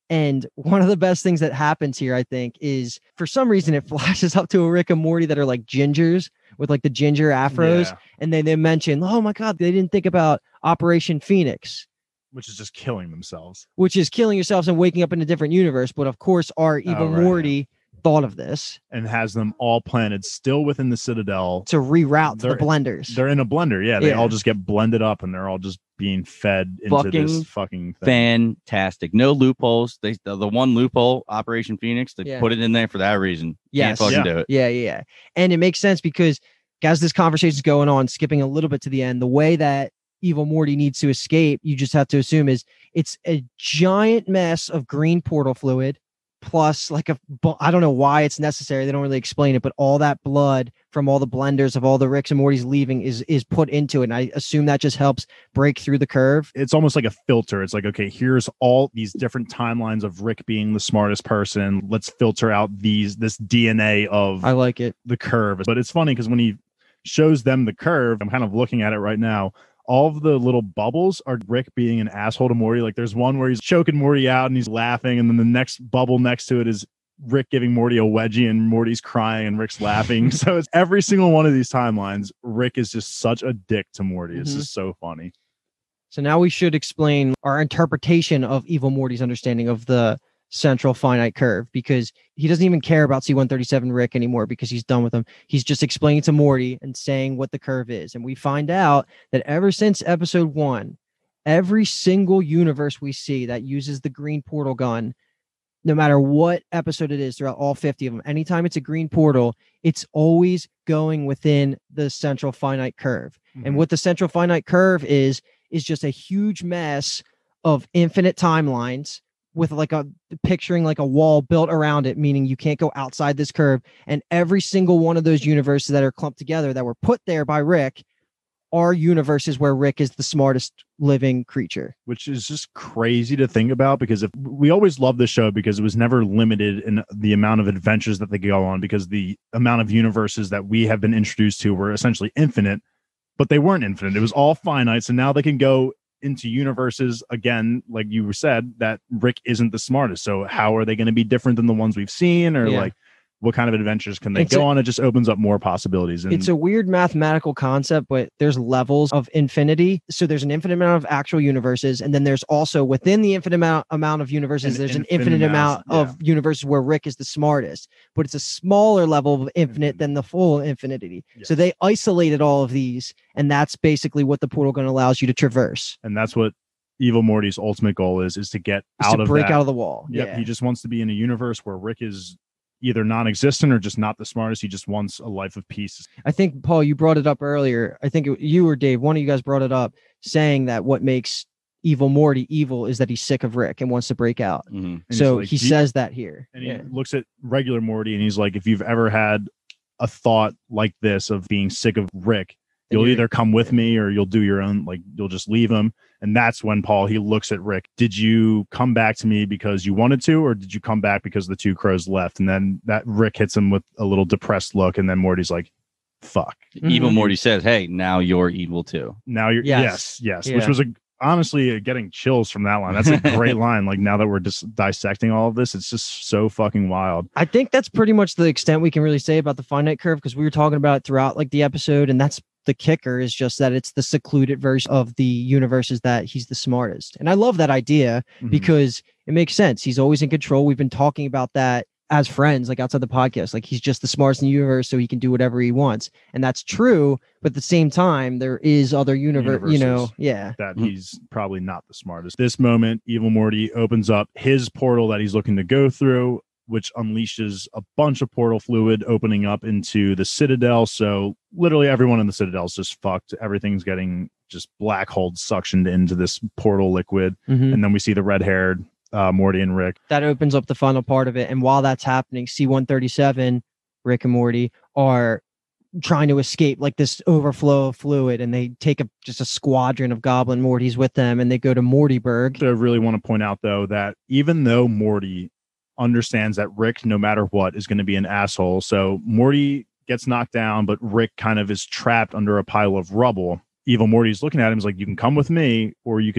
And one of the best things that happens here, I think, is for some reason it flashes up to a Rick and Morty that are like gingers with like the ginger afros. Yeah. And then they mention, oh my God, they didn't think about Operation Phoenix, which is just killing themselves. which is killing yourselves and waking up in a different universe. But of course, our evil Oh, right, Morty thought of this And has them all planted still within the Citadel. to reroute to They're- the blenders. They're in a blender. Yeah, they Yeah. all just get blended up and they're all just being fed into Fucking this fucking thing. Fantastic. No loopholes. They the, the one loophole, Operation Phoenix, they Yeah. put it in there for that reason. Yes. Can't fucking Yeah. do it. Yeah, yeah, yeah. And it makes sense because as this conversation is going on, skipping a little bit to the end, the way that evil Morty needs to escape, you just have to assume is it's a giant mess of green portal fluid plus like a, bu- I don't know why it's necessary. They don't really explain it, but all that blood from all the blenders of all the Ricks and Mortys leaving is is put into it. And I assume that just helps break through the curve. It's almost like a filter. It's like, okay, here's all these different timelines of Rick being the smartest person. Let's filter out these this D N A of I like it. the curve. But it's funny because when he shows them the curve, I'm kind of looking at it right now. All of the little bubbles are Rick being an asshole to Morty. Like there's one where he's choking Morty out and he's laughing, and then the next bubble next to it is Rick giving Morty a wedgie and Morty's crying and Rick's laughing. So it's every single one of these timelines. Rick is just such a dick to Morty. It's Mhm. just so funny. So now we should explain our interpretation of evil Morty's understanding of the central finite curve, because he doesn't even care about C one thirty-seven Rick anymore because he's done with him. He's just explaining to Morty and saying what the curve is. And we find out that ever since episode one, every single universe we see that uses the green portal gun, no matter what episode it is throughout all fifty of them, anytime it's a green portal, it's always going within the central finite curve. And what the central finite curve is, is just a huge mess of infinite timelines with like a picturing like a wall built around it, meaning you can't go outside this curve. And every single one of those universes that are clumped together that were put there by Rick are universes where Rick is the smartest living creature. Which is just crazy to think about, because if we always loved the show because it was never limited in the amount of adventures that they go on, because the amount of universes that we have been introduced to were essentially infinite, but they weren't infinite. It was all finite. So now they can go into universes again, like you said, that Rick isn't the smartest. So how are they going to be different than the ones we've seen? Or Yeah. like, what kind of adventures can they It's go a- on? It just opens up more possibilities. And It's a weird mathematical concept, but there's levels of infinity. So there's an infinite amount of actual universes. And then there's also within the infinite amount, amount of universes, An there's an infinite infinite amount, amount of universes where Rick is the smartest, but it's a smaller level of infinite than the full infinity. So Yes. they isolated all of these. And that's basically what the portal gun allows you to traverse, and that's what Evil Morty's ultimate goal is, is to get is out to of break that. out of the wall. Yep. Yeah. He just wants to be in a universe where Rick is either non-existent or just not the smartest. He just wants a life of peace. I think, Paul, you brought it up earlier. I think it, you or Dave, one of you guys brought it up, saying that what makes evil Morty evil is that he's sick of Rick and wants to break out. Mhm. And he's So like, he "Do you-" says that here. and he Yeah. looks at regular Morty and he's like, if you've ever had a thought like this of being sick of Rick, Then you'll you're- either come with me or you'll do your own, like you'll just leave him. And that's when Paul, he looks at Rick. Did you come back to me because you wanted to, or did you come back because the two crows left? And then that Rick hits him with a little depressed look. And then Morty's like, fuck. Evil Mhm. Morty says, "Hey, now you're evil too." Now you're, Yes. yes, yes. Which Yeah. was a, honestly uh, getting chills from that line. That's a great line. Like now that we're just dissecting all of this, it's just so fucking wild. I think that's pretty much the extent we can really say about the finite curve, because we were talking about it throughout like the episode, and that's the kicker, is just that it's the secluded version of the universes that he's the smartest. And I love that idea Mhm. because it makes sense. He's always in control. We've been talking about that as friends, like outside the podcast, like he's just the smartest in the universe, so he can do whatever he wants. And that's true. But at the same time, there is other universe, you know, Universes. yeah. that Mhm. he's probably not the smartest. This moment, Evil Morty opens up his portal that he's looking to go through, which unleashes a bunch of portal fluid opening up into the Citadel. So literally everyone in the Citadel is just fucked. Everything's getting just black hole suctioned into this portal liquid. Mhm. And then we see the red-haired uh, Morty and Rick. That opens up the final part of it. And while that's happening, C one thirty-seven, Rick and Morty are trying to escape like this overflow of fluid, and they take a just a squadron of goblin Mortys with them, and they go to Mortyburg. I really want to point out, though, that even though Morty understands that Rick, no matter what, is going to be an asshole, so Morty gets knocked down, but Rick kind of is trapped under a pile of rubble. Evil Morty's looking at him, is like, you can come with me, or you can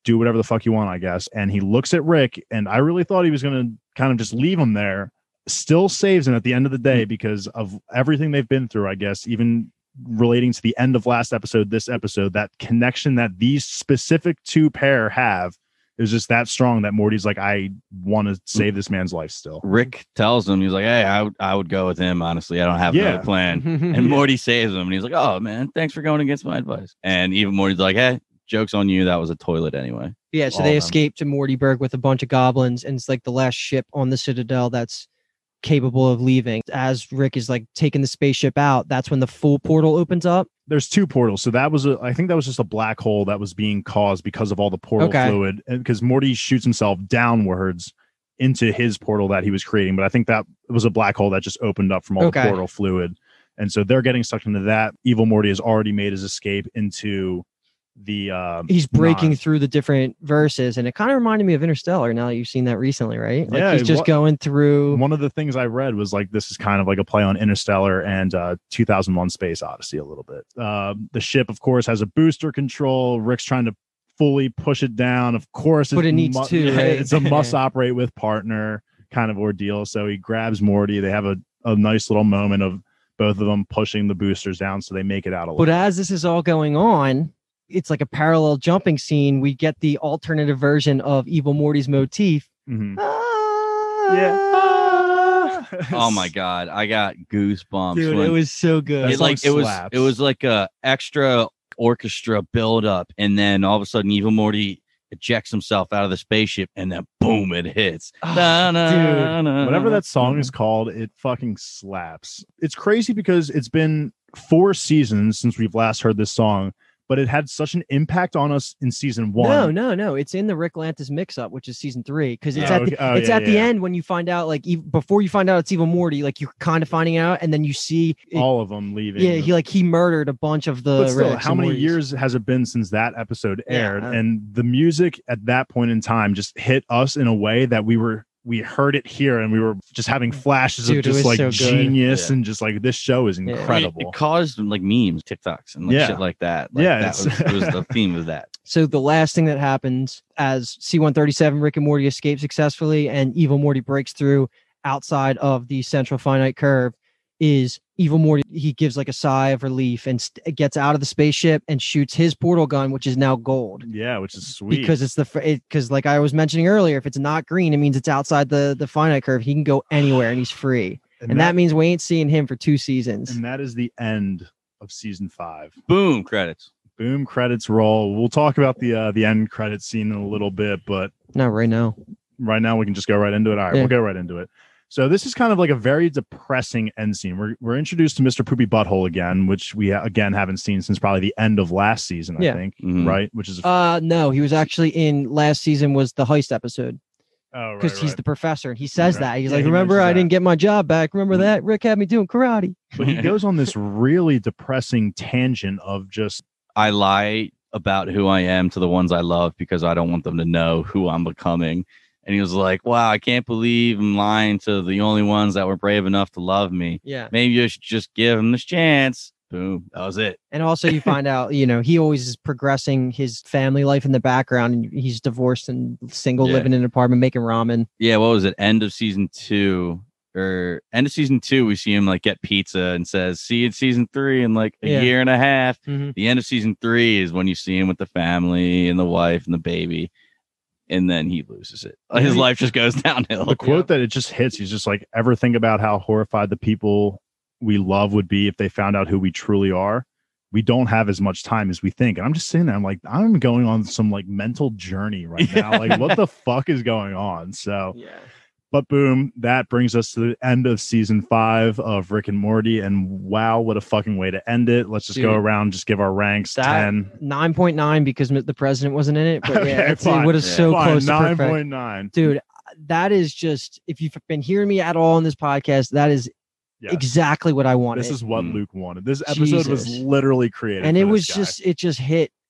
do whatever the fuck you want, I guess. And he looks at Rick, and I really thought he was going to kind of just leave him there. Still saves him at the end of the day because of everything they've been through, I guess, even relating to the end of last episode, this episode, that connection that these specific two pair have is just that strong that Morty's like, I want to save this man's life still. Rick tells him, he's like, hey, I would, I would go with him. Honestly, I don't have Yeah. another plan. And Morty saves him. And he's like, oh, man, thanks for going against my advice. And even Morty's like, hey, joke's on you. That was a toilet anyway. Yeah, so All they of them. escape to Mortyburg with a bunch of goblins, and it's like the last ship on the Citadel that's capable of leaving. As Rick is like taking the spaceship out, that's when the full portal opens up. There's two portals. So that was a, I think that was just a black hole that was being caused because of all the portal Okay. fluid. And because Morty shoots himself downwards into his portal that he was creating. But I think that was a black hole that just opened up from all Okay. the portal fluid. And so they're getting sucked into that. Evil Morty has already made his escape into the uh He's breaking non- through the different verses, and it kind of reminded me of Interstellar. Now that you've seen that recently, right? Like Yeah, he's just what- going through. One of the things I read was like this is kind of like a play on Interstellar and uh, two thousand one Space Odyssey a little bit. Uh, the ship, of course, has a booster control. Rick's trying to fully push it down. Of course, But it needs mu- to, right? It's a must operate with partner kind of ordeal. So he grabs Morty. They have a, a nice little moment of both of them pushing the boosters down so they make it out a But little. as this is all going on, it's like a parallel jumping scene. We get the alternative version of Evil Morty's motif. Mhm. Ah! Oh my god, I got goosebumps. Dude, when it was so good. That it like song it was slaps. it was like a extra orchestra build up, and then all of a sudden Evil Morty ejects himself out of the spaceship, and then boom, it hits. Oh, Na, na, dude, na, Whatever na. that song is called, it fucking slaps. It's crazy because it's been four seasons since we've last heard this song, but it had such an impact on us in season one. No, no, no. It's in the Rick Lantis mix-up, which is season three. Because it's Oh, at the okay. Oh, it's yeah, at the yeah. end when you find out, like ev- before you find out it's Evil Morty, like you're kind of finding out, and then you see, it- All of them leaving. yeah, he like he murdered a bunch of the. but still, Ricks how and many Mortys. years has it been since that episode aired? Yeah. And the music at that point in time just hit us in a way that we were we heard it here and we were just having flashes Dude, it of just was like so good. genius Yeah. and just like this show is Yeah. I mean, incredible. It caused like memes, TikToks, and like Yeah. shit like that. Like, Yeah, that it's- was, it was the theme of that. So the last thing that happens as C one thirty-seven Rick and Morty escape successfully and Evil Morty breaks through outside of the central finite curve is Evil Morty. He gives like a sigh of relief and st- gets out of the spaceship and shoots his portal gun, which is now gold. Yeah, which is sweet. Because it's the because like I was mentioning earlier, if it's not green, it means it's outside the the finite curve. He can go anywhere and he's free, and, that, that means we ain't seeing him for two seasons. and that is the end of season five. Boom, credits. Boom, credits roll. We'll talk about the uh, the end credits scene in a little bit, but No, right now. right now we can just go right into it. All right, Yeah. we'll go right into it. So this is kind of like a very depressing end scene. We're we're introduced to Mister Poopy Butthole again, which we uh, again haven't seen since probably the end of last season, I Yeah. think, Mhm. right? Which is a, Uh no, he was actually in last season was the heist episode. oh, right, Because he's right. the professor and he says Right. that. He's Yeah, like, he remember, mentions I that. didn't get my job back. Remember that? Rick had me doing karate. But he goes on this really depressing tangent of just I lie about who I am to the ones I love because I don't want them to know who I'm becoming. And he was like, wow, I can't believe I'm lying to the only ones that were brave enough to love me. Yeah. Maybe you should just give him this chance. Boom. That was it. And also you find out, you know, he always is progressing his family life in the background and he's divorced and single, Yeah. living in an apartment, making ramen. Yeah. What was it? End of season two or end of season two, we see him like get pizza and says, see you in season three in like a Yeah. year and a half. Mhm. The end of season three is when you see him with the family and the wife and the baby. And then he loses it. His Yeah. life just goes downhill. the quote that it just hits. He's just like, ever think about how horrified the people we love would be if they found out who we truly are? We don't have as much time as we think. And I'm just sitting there, I'm like, I'm going on some like mental journey right now. Like, what the fuck is going on? So, Yeah. but boom, that brings us to the end of season five of Rick and Morty. And wow, what a fucking way to end it. Let's just go Dude. around, just give our ranks That- ten. nine point nine because the president wasn't in it. But Okay, yeah, it's, fine. it was Yeah. so Fine, close to nine perfect. point nine. Dude, that is just, if you've been hearing me at all in this podcast, that is Yes. exactly what I wanted. This is what Mm. Luke wanted. This episode was Jesus. literally created. and for it this was guy. just, it just hit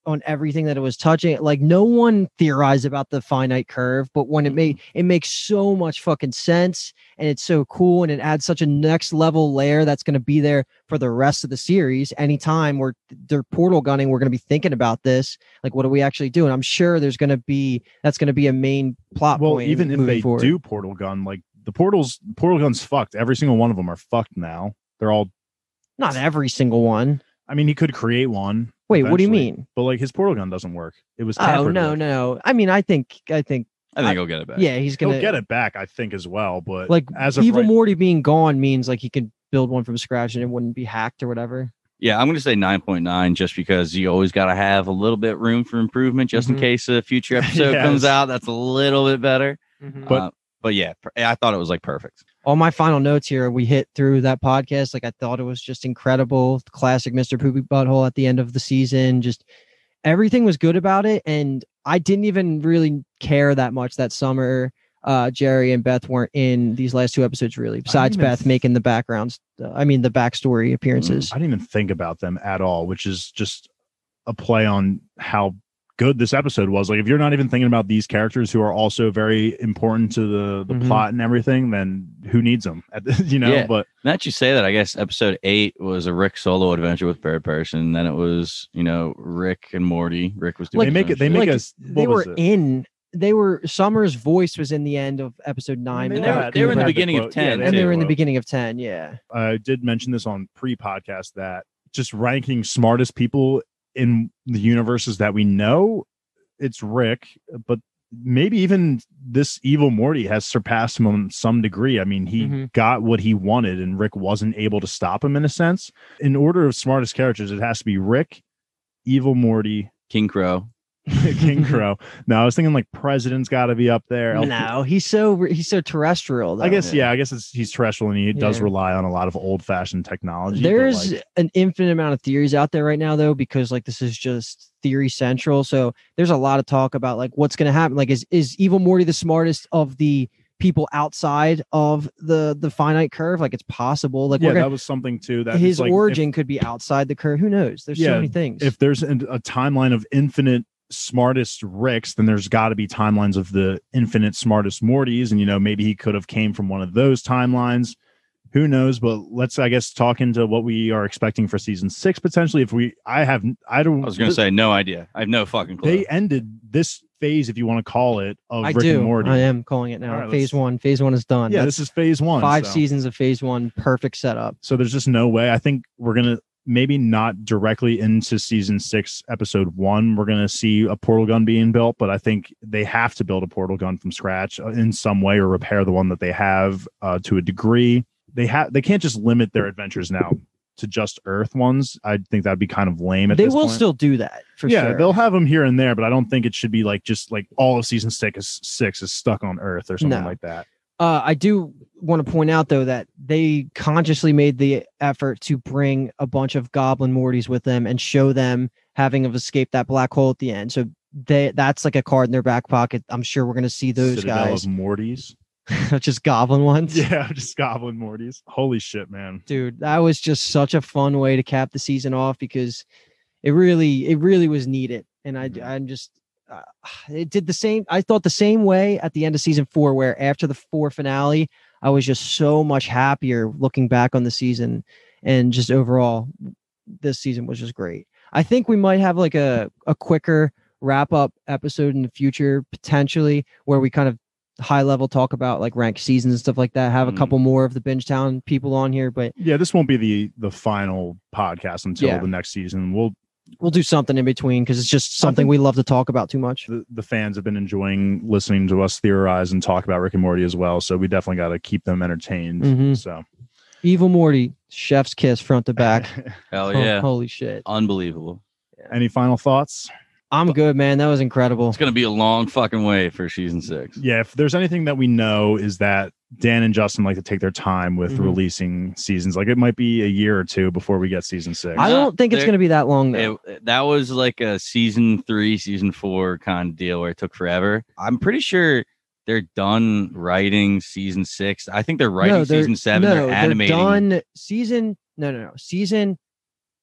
on everything that it was touching. Like no one theorized about the finite curve, but when it made it makes so much fucking sense, and it's so cool, and it adds such a next level layer that's going to be there for the rest of the series. Anytime we're they're portal gunning, we're going to be thinking about this. Like, what are we actually doing? I'm sure there's going to be that's going to be a main plot Well, point. even if moving they forward. do portal gun, like the portals, portal gun's fucked. Every single one of them are fucked now. They're all. Not every single one. I mean, he could create one. Wait, what do you eventually, mean? But like his portal gun doesn't work. It was. Oh tampered no, with. no. I mean, I think, I think, I think he'll get it back. yeah, he's He'll gonna get it back, I think, as well. But Like as of Evil right, Morty being gone means like he could build one from scratch and it wouldn't be hacked or whatever. Yeah, I'm going to say nine point nine just because you always got to have a little bit room for improvement just Mhm. in case a future episode Yes. comes out that's a little bit better. But- But uh, but yeah, per- I thought it was like perfect. All my final notes here, we hit through that podcast. Like I thought it was just incredible. Classic Mister Poopy Butthole at the end of the season. Just everything was good about it. And I didn't even really care that much that summer. Uh, Jerry and Beth weren't in these last two episodes really, besides even Beth th- making the backgrounds. Uh, I mean, the backstory appearances. I didn't even think about them at all, which is just a play on how good this episode was. Like, if you're not even thinking about these characters who are also very important to the the Mhm. plot and everything, then who needs them? At the- you know, Yeah. but Now that you say that, I guess episode eight was a Rick solo adventure with Bird Person. Then it was, you know, Rick and Morty. Rick was doing they make his it. They own make shit. Like, us. they were in. They were Summer's voice was in the end of episode nine. They And but they were- were, they were in the had the beginning of quote. Yeah, ten. they and they too. were in the were. beginning of ten. Yeah. I did mention this on pre-podcast that just ranking smartest people in the universes that we know, it's Rick, but maybe even this evil Morty has surpassed him on some degree. I mean, he Mhm. got what he wanted and Rick wasn't able to stop him in a sense. In order of smartest characters, it has to be Rick, evil Morty, King Crow. King Crow. No, I was thinking like President's got to be up there. No, he's so he's so terrestrial. Though. I guess, yeah, I guess it's, he's terrestrial and he does Yeah. rely on a lot of old fashioned technology. but, There's like, an infinite amount of theories out there right now, though, because like this is just theory central. So there's a lot of talk about like what's going to happen. Like, is is Evil Morty the smartest of the people outside of the the finite curve? Like, it's possible. Like, yeah, we're that gonna, was something too. That his like, if- origin could be outside the curve. Who knows? There's Yeah, so many things. if there's an, a timeline of infinite smartest Ricks, then there's got to be timelines of the infinite smartest Mortys, and you know maybe he could have came from one of those timelines. Who knows? But let's, I guess, talk into what we are expecting for season six potentially. If we, I have, I don't. I was going to say no idea. I have no fucking clue. they ended this phase, if you want to call it, of I Rick do. and Morty. I am calling it now. All right, phase let's- one. Phase one is done. Yeah, That's this is phase one. five so. seasons of phase one. Perfect setup. So there's just no way. I think we're gonna maybe not directly into season six, episode one. We're gonna see a portal gun being built, but I think they have to build a portal gun from scratch uh, in some way, or repair the one that they have uh, to a degree. They have. They can't just limit their adventures now to just Earth ones. I think that'd be kind of lame. At They this will point. still do that for yeah, sure. they'll have them here and there, but I don't think it should be like just like all of season six is six is stuck on Earth or something No. like that. Uh, I do want to point out though that they consciously made the effort to bring a bunch of Goblin Mortys with them and show them having of escaped that black hole at the end. So they that's like a card in their back pocket. I'm sure we're gonna see those Citadel guys, of Mortys. just Goblin ones. Yeah, just Goblin Mortys. Holy shit, man. Dude, that was just such a fun way to cap the season off because it really, it really was needed. And I, Mhm. I'm just, uh, it did the same. I thought the same way at the end of season four, where after the four finale, I was just so much happier looking back on the season, and just overall, this season was just great. I think we might have like a a quicker wrap up episode in the future potentially, where we kind of high level talk about like ranked seasons and stuff like that. Have a Mm. couple more of the Binge Town people on here, but Yeah, this won't be the the final podcast until Yeah. the next season. We'll we'll do something in between because it's just something think- we love to talk about too much. the, the fans have been enjoying listening to us theorize and talk about Rick and Morty as well, so we definitely got to keep them entertained. Mhm. So Evil Morty, chef's kiss front to back. Hell Oh, yeah. holy shit. Unbelievable. any final thoughts? I'm good, man. That was incredible. It's going to be a long fucking way for season six. Yeah, if there's anything that we know is that Dan and Justin like to take their time with Mhm. releasing seasons. Like it might be a year or two before we get season six. I don't think it's There- going to be that long though. It, that was like a season three, season four kind of deal where it took forever. I'm pretty sure they're done writing season six. I think they're writing No, they're- season seven. No, they're animating. done season. No, no, no. Season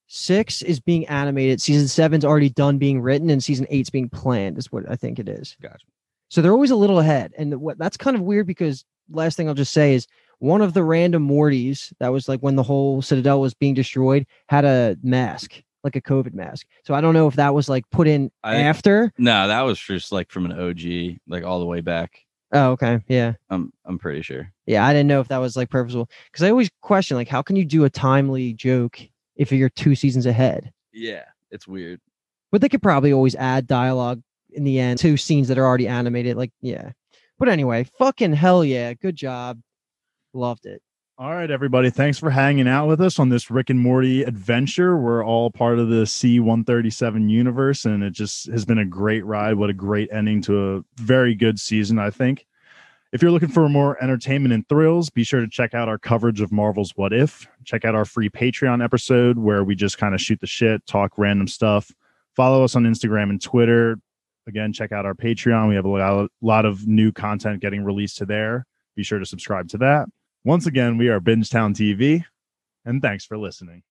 six is being animated. Season seven's already done being written, and season eight's being planned. Is what I think it is. Gotcha. So they're always a little ahead, and what that's kind of weird because last thing I'll just say is one of the random Mortys that was like when the whole Citadel was being destroyed had a mask, like a COVID mask. So I don't know if that was like put in I, after. No, that was just like from an O G, like all the way back. Oh, okay. Yeah. I'm I'm pretty sure. Yeah, I didn't know if that was like purposeful because I always question like how can you do a timely joke if you're two seasons ahead? Yeah, it's weird. But they could probably always add dialogue in the end to scenes that are already animated. Like, yeah. But anyway, fucking hell yeah. Good job. Loved it. All right, everybody. Thanks for hanging out with us on this Rick and Morty adventure. We're all part of the C one thirty-seven universe, and it just has been a great ride. What a great ending to a very good season, I think. If you're looking for more entertainment and thrills, be sure to check out our coverage of Marvel's What If. Check out our free Patreon episode where we just kind of shoot the shit, talk random stuff. Follow us on Instagram and Twitter. Again, check out our Patreon. We have a lot of new content getting released to there. Be sure to subscribe to that. Once again, we are Bingetown T V, and thanks for listening.